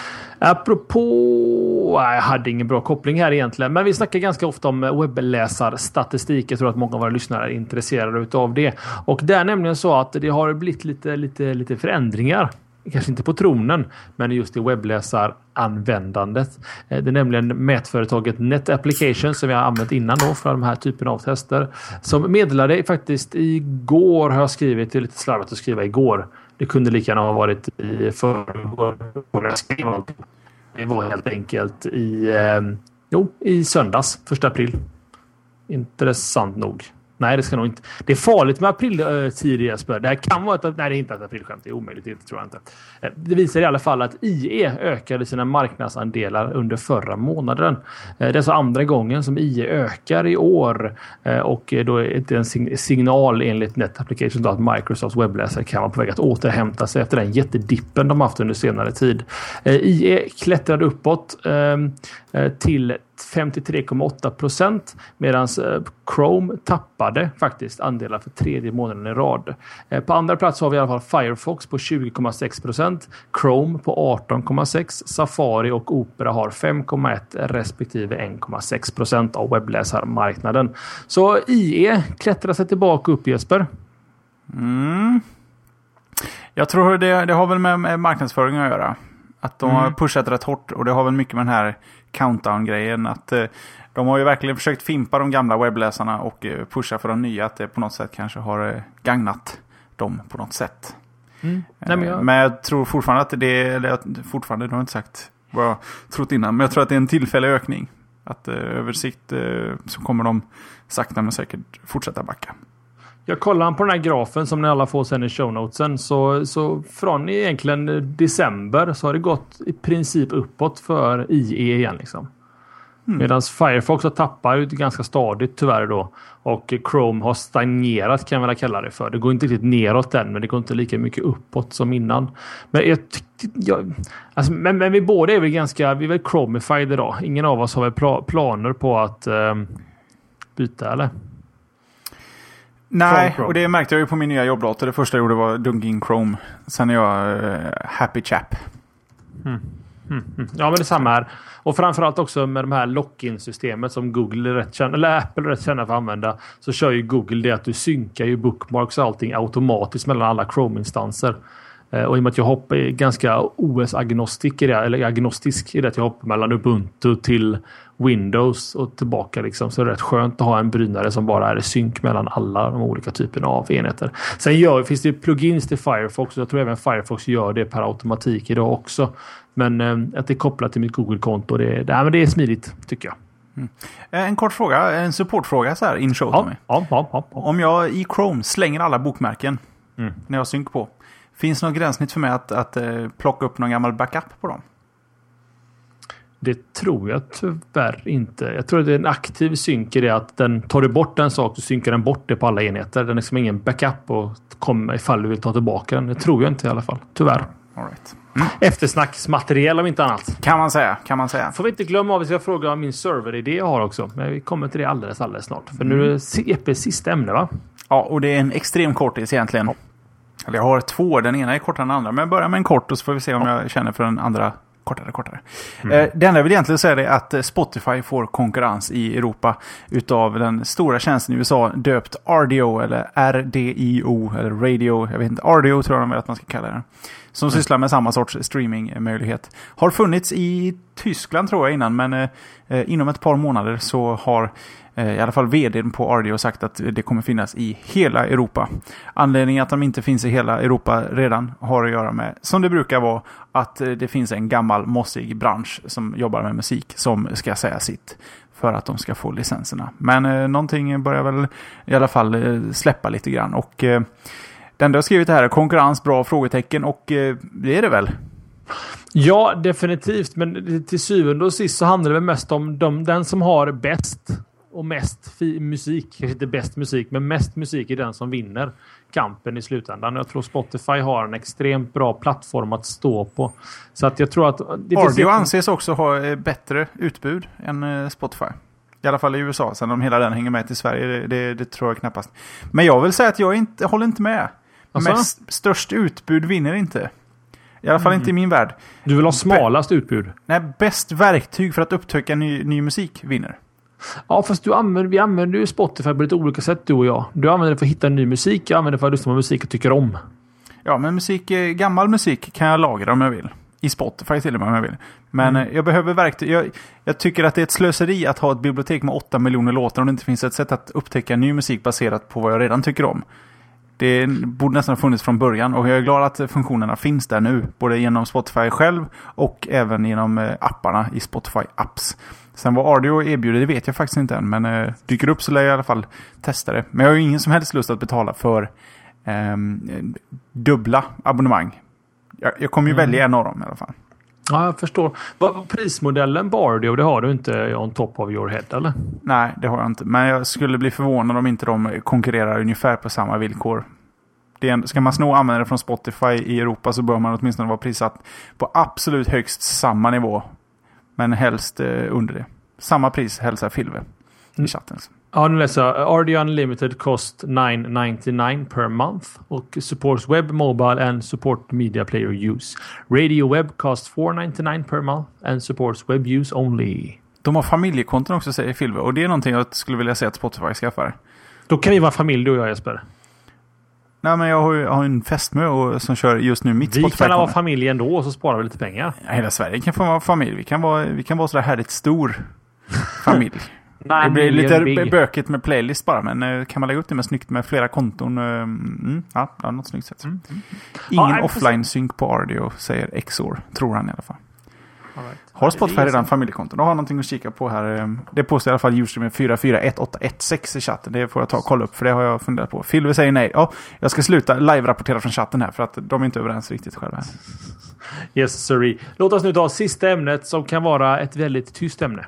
Apropå, jag hade ingen bra koppling här egentligen, men vi snackar ganska ofta om webbläsarstatistik. Jag tror att många av våra lyssnare är intresserade av det. Och det är nämligen så att det har blivit lite, lite, lite förändringar. Kanske inte på tronen, men just i webbläsaranvändandet. Det är nämligen mätföretaget Net Applications som vi har använt innan då för de här typen av tester. Som meddelade faktiskt igår, har jag skrivit, det är lite slarvigt att skriva igår. Det kunde lika gärna ha varit i förrgår. Det var helt enkelt i, eh, jo, i söndags, första april. Intressant nog. Nej, det ska nog inte. Det är farligt med april-tid, Jesper. Det här kan vara ett... Nej, det är inte ett aprilskämt. Det är omöjligt, det tror jag inte. Det visar i alla fall att I E ökade sina marknadsandelar under förra månaden. Det är så andra gången som I E ökar i år. Och då är det en signal enligt Net Applications att Microsofts webbläsare kan vara på väg att återhämta sig efter den jättedippen de haft under senare tid. I E klättrade uppåt till femtiotre komma åtta procent medan Chrome tappade faktiskt andelar för tredje månaden i rad. På andra plats har vi i alla fall Firefox på tjugo komma sex procent, Chrome på arton komma sex procent, Safari och Opera har fem komma ett procent respektive en komma sex procent av webbläsarmarknaden. Så I E klättrar sig tillbaka upp, Jesper. Mm. Jag tror det, det har väl med, med marknadsföring att göra. Att de mm. har pushat rätt hårt, och det har väl mycket med den här countdown-grejen. Att eh, de har ju verkligen försökt fimpa de gamla webbläsarna och eh, pusha för de nya. Att det på något sätt kanske har eh, gagnat dem på något sätt. Mm. Nej, men, jag... men jag tror fortfarande att det är, eller fortfarande, det har jag inte sagt vad jag trott innan, men jag tror att det är en tillfällig ökning. Att eh, över sikt eh, så kommer de sakta men säkert fortsätta backa. Jag kollar på den här grafen som ni alla får sen i shownotesen, så, så från egentligen december så har det gått i princip uppåt för I E igen liksom. Mm. Medan Firefox har tappat ut ganska stadigt tyvärr då, och Chrome har stagnerat kan jag väl kalla det för. Det går inte riktigt neråt än, men det går inte lika mycket uppåt som innan. Men jag tyckte, jag, alltså, men, men vi båda är väl ganska, vi är väl Chromified idag. Ingen av oss har väl pla- planer på att eh, byta, eller? Nej, och det märkte jag ju på min nya jobbdator. Det första jag gjorde var dunka in Chrome. Sen är jag uh, happy chap. Mm. Mm, mm. Ja, men det är samma här. Och framförallt också med de här lock-in-systemet som Google är rätt känna, eller Apple är rätt känna för att använda, så kör ju Google det att du synkar ju bookmarks och allting automatiskt mellan alla Chrome-instanser. Eh, och i och med att jag hoppar ganska O S-agnostisk i det, eller agnostisk i det, att jag hoppar mellan Ubuntu till Windows och tillbaka liksom, så är det rätt skönt att ha en brynare som bara är i synk mellan alla de olika typerna av enheter. Sen gör, finns det plugins till Firefox, och jag tror även Firefox gör det per automatik idag också. Men eh, att det är kopplat till mitt Google-konto, det, det, men det är smidigt tycker jag. Mm. En kort fråga, en supportfråga så här in show ja, till mig. Ja, ja, ja, ja. Om jag i Chrome slänger alla bokmärken mm. när jag synk på, finns det något gränssnitt för mig att, att uh, plocka upp någon gammal backup på dem? Det tror jag tyvärr inte. Jag tror att det är en aktiv synk i det att den tar du bort en sak så synkar den bort det på alla enheter. Den är liksom ingen backup och kommer ifall du vill ta tillbaka den. Det tror jag inte i alla fall. Tyvärr. All right. Mm. Eftersnacksmaterial om inte annat. Kan man säga, kan man säga. Får vi inte glömma av att vi ska fråga om min serveridé jag har också. Men vi kommer till det alldeles, alldeles snart. För nu är det C P:s sista ämne, va? Ja, och det är en extrem kortis egentligen. Eller jag har två, den ena är kortare än den andra. Men jag börjar med en kort och så får vi se om jag känner för den andra kortare, kortare. Mm. Eh, det enda jag vill egentligen säga är att Spotify får konkurrens i Europa utav den stora tjänsten i U S A döpt R D O eller R D I O eller Radio, jag vet inte, R D O tror jag att man ska kalla den. Som mm. sysslar med samma sorts streamingmöjlighet. Har funnits i Tyskland tror jag innan, men eh, inom ett par månader så har i alla fall vdn på R D O sagt att det kommer finnas i hela Europa. Anledningen att de inte finns i hela Europa redan har att göra med, som det brukar vara, att det finns en gammal mossig bransch som jobbar med musik som ska säga sitt för att de ska få licenserna. Men eh, någonting börjar väl i alla fall eh, släppa lite grann. Och eh, den du har skrivit här är konkurrens, bra frågetecken, och eh, det är det väl? Ja, definitivt. Men till syvende och sist så handlar det väl mest om de, den som har bäst och mest fi- musik, kanske inte bäst musik, men mest musik är den som vinner kampen i slutändan. Jag tror Spotify har en extremt bra plattform att stå på. Så att jag tror att det R D O anses också ha bättre utbud än Spotify. I alla fall i U S A. Sen om hela den hänger med till Sverige, det, det, det tror jag knappast. Men jag vill säga att jag inte, håller inte med. Alltså? Mest, störst utbud vinner inte. I alla fall mm. inte i min värld. Du vill ha smalast Be- utbud? Nej, bäst verktyg för att upptäcka ny, ny musik vinner. Ja, fast du använder, vi använder ju Spotify på lite olika sätt, du och jag. Du använder det för att hitta ny musik, jag använder det för att lyssna på musik jag tycker om. Ja, men musik, gammal musik kan jag lagra om jag vill. I Spotify till och med om jag vill. Men mm. jag behöver verktyg. Jag, jag tycker att det är ett slöseri att ha ett bibliotek med åtta miljoner låtar om det inte finns ett sätt att upptäcka ny musik baserat på vad jag redan tycker om. Det borde nästan ha funnits från början, och jag är glad att funktionerna finns där nu. Både genom Spotify själv och även genom apparna i Spotify Apps. Sen vad R D O erbjuder, det vet jag faktiskt inte än. Men eh, dyker upp så lär jag i alla fall testa det. Men jag har ju ingen som helst lust att betala för eh, dubbla abonnemang. Jag, jag kommer ju mm. välja en av dem i alla fall. Ja, jag förstår. Vad, prismodellen på R D O, det har du inte on top of your head, eller? Nej, det har jag inte. Men jag skulle bli förvånad om inte de konkurrerar ungefär på samma villkor. Det är, ska man sno användare från Spotify i Europa så bör man åtminstone vara prissatt på absolut högst samma nivå. Men helst eh, under det. Samma pris hälsar Filve i chatten. Ja, nu läser jag. R D Unlimited cost nine ninety-nine per month och supports web, mobile and support media player use. Radio web cost four ninety-nine per month and supports web use only. De har familjekonton också, säger Filve. Och det är någonting jag skulle vilja se att Spotify skaffar. Då kan vi vara familj, du och jag, Jesper. Nej, men jag har ju jag har en fästmö och, som kör just nu mitt vi Spotify. Vi kan vara familj ändå och så sparar vi lite pengar. Ja, hela Sverige kan få vara familj. Vi kan vara, vi kan vara sådär härligt stor familj. Nej, det blir lite big. bökigt med playlist bara, men kan man lägga upp det med snyggt med flera konton? Mm, ja, det är något snyggt sätt. Mm. Mm. Ingen ja, offline-synk på audio, säger Exor, tror han i alla fall. Right. Har Spotify redan familjekonton? Då har någonting att kika på här. Det påstår i alla fall Username fyra fyra ett åtta ett sex i chatten. Det får jag ta och kolla upp, för det har jag funderat på. Filve säger nej. Ja, jag ska sluta live-rapportera från chatten här, för att de är inte överens riktigt själva. Yes, sorry. Låt oss nu ta sista ämnet som kan vara ett väldigt tyst ämne.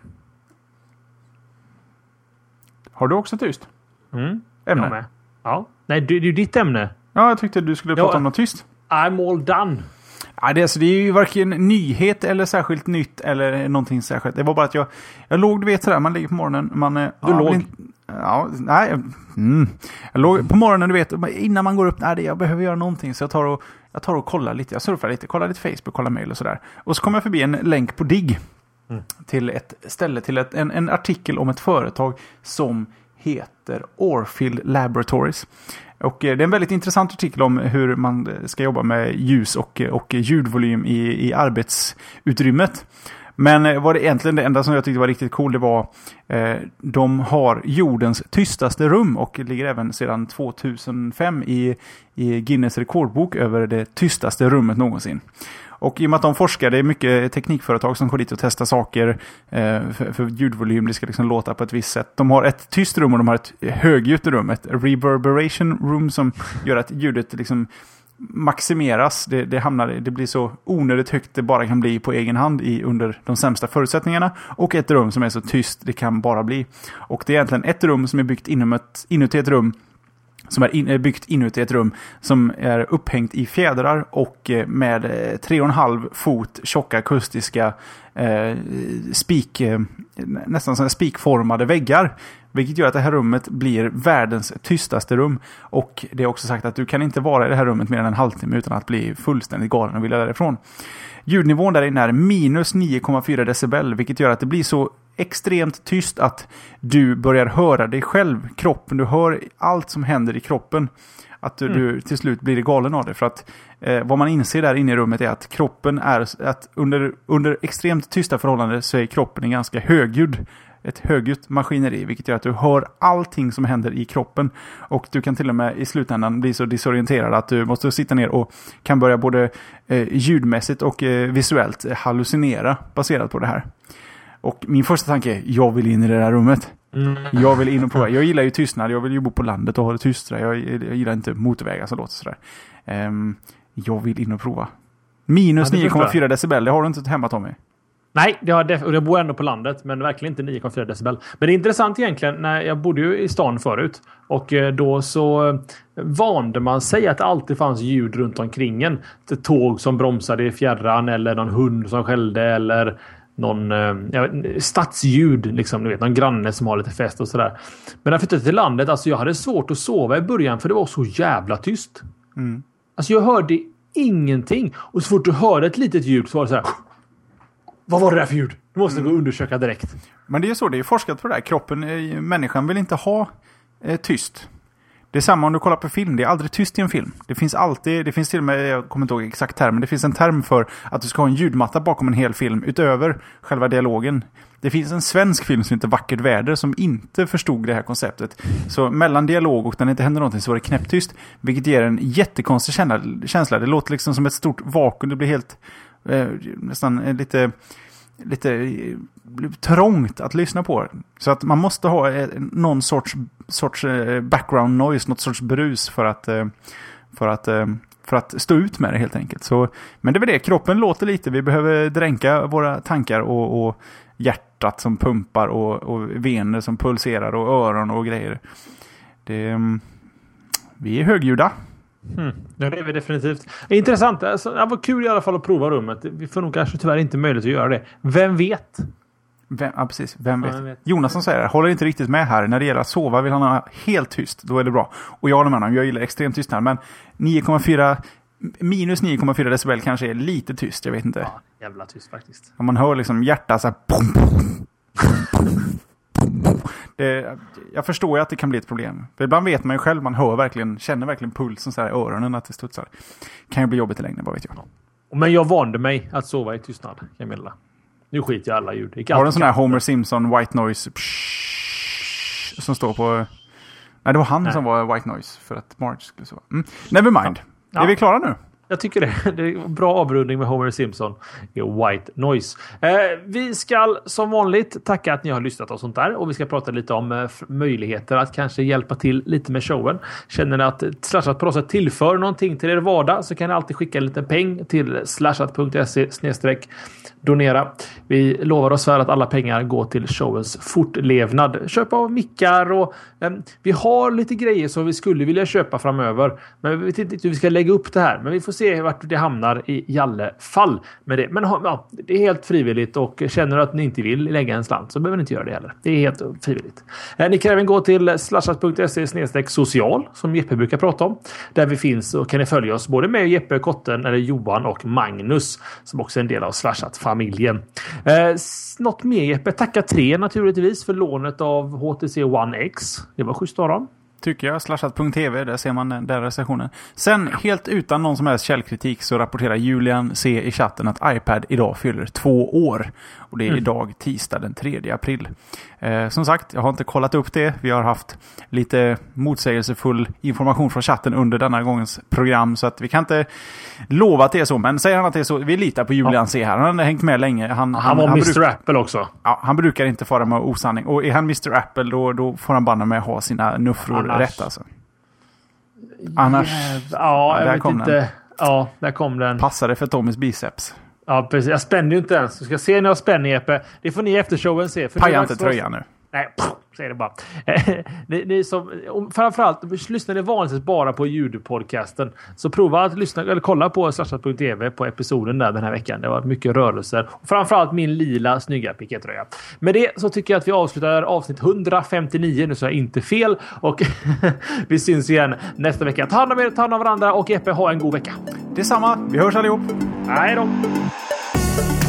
Har du också tyst? Mm. Ämne? Jag med. Ja. Nej, det är ju ditt ämne. Ja, jag tyckte du skulle prata ja, om något tyst. I'm all done. Ja, det, är, alltså, det är ju varken nyhet eller särskilt nytt eller någonting särskilt. Det var bara att jag, jag låg, du vet sådär, man ligger på morgonen. Man, du ja, låg? Inte, ja, nej. Mm. Jag låg på morgonen, du vet, innan man går upp, nej, jag behöver göra någonting. Så jag tar och, jag tar och kollar lite, jag surfar lite, kollar lite Facebook, kollar mail och sådär. Och så kommer jag förbi en länk på Digg. Mm. Till ett ställe, till ett, en, en artikel om ett företag som heter Orfield Laboratories. Och det är en väldigt intressant artikel om hur man ska jobba med ljus och, och ljudvolym i, i arbetsutrymmet. Men vad det egentligen det enda som jag tyckte var riktigt cool, det var eh, de har jordens tystaste rum och ligger även sedan två tusen fem i, i Guinness rekordbok över det tystaste rummet någonsin. Och i och med att de forskar, det är mycket teknikföretag som går dit och testar saker eh, för, för ljudvolym, det ska liksom låta på ett visst sätt. De har ett tyst rum och de har ett högljutt rum, ett reverberation room som gör att ljudet liksom maximeras. Det, det, hamnar, det blir så onödigt högt det bara kan bli på egen hand i, under de sämsta förutsättningarna. Och ett rum som är så tyst det kan bara bli. Och det är egentligen ett rum som är byggt inom ett, inuti ett rum som är, in, är byggt inuti ett rum som är upphängt i fjädrar och med eh, tre och en halv fot tjocka akustiska eh, spik, eh, nästan sådana spikformade väggar. Vilket gör att det här rummet blir världens tystaste rum. Och det är också sagt att du kan inte vara i det här rummet mer än en halvtimme utan att bli fullständigt galen och vilja därifrån. Ljudnivån där inne är minus nio komma fyra decibel, vilket gör att det blir så extremt tyst att du börjar höra dig själv, kroppen, du hör allt som händer i kroppen. Att du, mm. du till slut blir galen av det. För att eh, vad man inser där inne i rummet är att kroppen är, att under, under extremt tysta förhållanden så är kroppen en ganska högljudd. Ett högljutt maskineri, vilket gör att du hör allting som händer i kroppen. Och du kan till och med i slutändan bli så disorienterad att du måste sitta ner och kan börja både eh, ljudmässigt och eh, visuellt hallucinera baserat på det här. Och min första tanke är, jag vill in i det där rummet. Mm. Jag vill in och prova. Jag gillar ju tystnad, jag vill ju bo på landet och ha det tyst. Jag, jag gillar inte motorvägar som låter sådär. Um, jag vill in och prova. Minus ja, nio komma fyra decibel, det har du inte hemma, Tommy. Nej, det har def- och jag bor ändå på landet, men verkligen inte nio komma fyra decibel. Men det är intressant egentligen, när jag bodde ju i stan förut. Och då så vande man sig att det alltid fanns ljud runt omkring en. Ett tåg som bromsade i fjärran, eller någon hund som skällde, eller någon ja, stadsljud, liksom, du vet, någon granne som har lite fest och sådär. Men när jag flyttade till landet, alltså jag hade svårt att sova i början för det var så jävla tyst. Mm. Alltså jag hörde ingenting. Och så fort du hörde ett litet ljud så var det så här: vad var det där för ljud? Du måste mm. gå och undersöka direkt. Men det är så, det är forskat på det här. Kroppen, människan vill inte ha eh, tyst. Det är samma om du kollar på film. Det är aldrig tyst i en film. Det finns alltid, det finns till och med, jag kommer inte ihåg exakt term, men det finns en term för att du ska ha en ljudmatta bakom en hel film utöver själva dialogen. Det finns en svensk film som heter Vackert väder som inte förstod det här konceptet. Så mellan dialog och när det inte händer någonting så var det knäpptyst, vilket ger en jättekonstig känsla. Det låter liksom som ett stort vakuum. Det blir helt eh, nästan lite lite trångt att lyssna på. Så att man måste ha någon sorts, sorts background noise, något sorts brus för att, för att, för att stå ut med det helt enkelt. Så, men det är väl det, kroppen låter lite. Vi behöver dränka våra tankar och, och hjärtat som pumpar och, och vener som pulserar och öron och grejer. Det, vi är högljudda. Mm, det är vi definitivt. Intressant. Alltså, det var kul i alla fall att prova rummet. Vi får nog kanske tyvärr inte möjlighet att göra det. Vem vet? Vem, ja, precis. Vem vet? Ja, vet. Jonas som säger det, håller inte riktigt med här. När det gäller att sova vill han ha helt tyst. Då är det bra. Och jag håller med honom. Jag gillar extremt tystnad. Men nio komma fyra minus nio komma fyra decibel kanske är lite tyst. Jag vet inte. Ja, jävla tyst faktiskt. Om man hör liksom hjärta så här... Det, jag förstår ju att det kan bli ett problem. För ibland vet man ju själv, man hör verkligen, känner verkligen pulsen så här i öronen att det studsar. Kan ju bli jobbigt i längden, vad vet jag. Men jag vande mig att sova i tystnad, kan jag meddela. Nu skiter jag alla ljud. Har du en sån här Homer Simpson white noise psh, som står på... Nej, det var han Nej. som var white noise för att Marge skulle sova. Mm. Never mind. Ja. Är vi klara nu? Jag tycker det. Det är en bra avrundning med Homer Simpson i White Noise. Eh, vi ska som vanligt tacka att ni har lyssnat och sånt där. Och vi ska prata lite om eh, möjligheter att kanske hjälpa till lite med showen. Känner ni att Slashat på något sätt tillför någonting till er vardag så kan ni alltid skicka en liten peng till slashat punkt se snedstreck donera. Vi lovar oss för att alla pengar går till showens fortlevnad. Köp av mickar och eh, vi har lite grejer som vi skulle vilja köpa framöver. Men vi vet inte hur vi ska lägga upp det här. Men vi får se vart det hamnar i alla fall med det. Men ja, det är helt frivilligt och känner att ni inte vill lägga en slant så behöver ni inte göra det heller. Det är helt frivilligt. Eh, ni kan även gå till slashat punkt se snedstreck social som Jeppe brukar prata om. Där vi finns och kan ni följa oss både med Jeppe, Kotten eller Johan och Magnus som också är en del av Slashat-familjen. Eh, något mer Jeppe? Tacka tre naturligtvis för lånet av H T C One X. Det var schysst av dem. Tycker jag. slashat punkt tv, där ser man den recensionen. Sen, helt utan någon som helst källkritik så rapporterar Julian C i chatten att iPad idag fyller två år. Och det är mm. idag tisdag den tredje april. Eh, som sagt, jag har inte kollat upp det. Vi har haft lite motsägelsefull information från chatten under denna gångens program. Så att vi kan inte lova att det är så. Men säger han att det är så, vi litar på Julian ja. C här. Han har hängt med länge. Han, han, han var han mister Bruk- Apple också. Ja, han brukar inte fara med osanning. Och är han mister Apple då, då får han banna med att ha sina nuffror Annars. rätt alltså. Annars... Ja, jag vet inte. Den. Ja, där kom den. Passade för Tommys biceps. Ja, precis. Jag spänner ju inte ens. Du ska se när jag spänner, Jeppe. Det får ni efter showen se. Paja inte tröjan nu. Nej, pff, säger det bara. ni, ni som, framförallt, lyssnar ni vanligtvis bara på ljudpodcasten så prova att lyssna eller kolla på slashat punkt tv på episoden där den här veckan. Det har varit mycket rörelser. Och framförallt min lila snygga pikétröja. Med det så tycker jag att vi avslutar avsnitt hundrafemtionio. Nu så är jag inte fel. Och vi syns igen nästa vecka. Ta hand om er, ta hand om varandra och Jeppe, ha en god vecka. Detsamma. Vi hörs allihop. Hej då.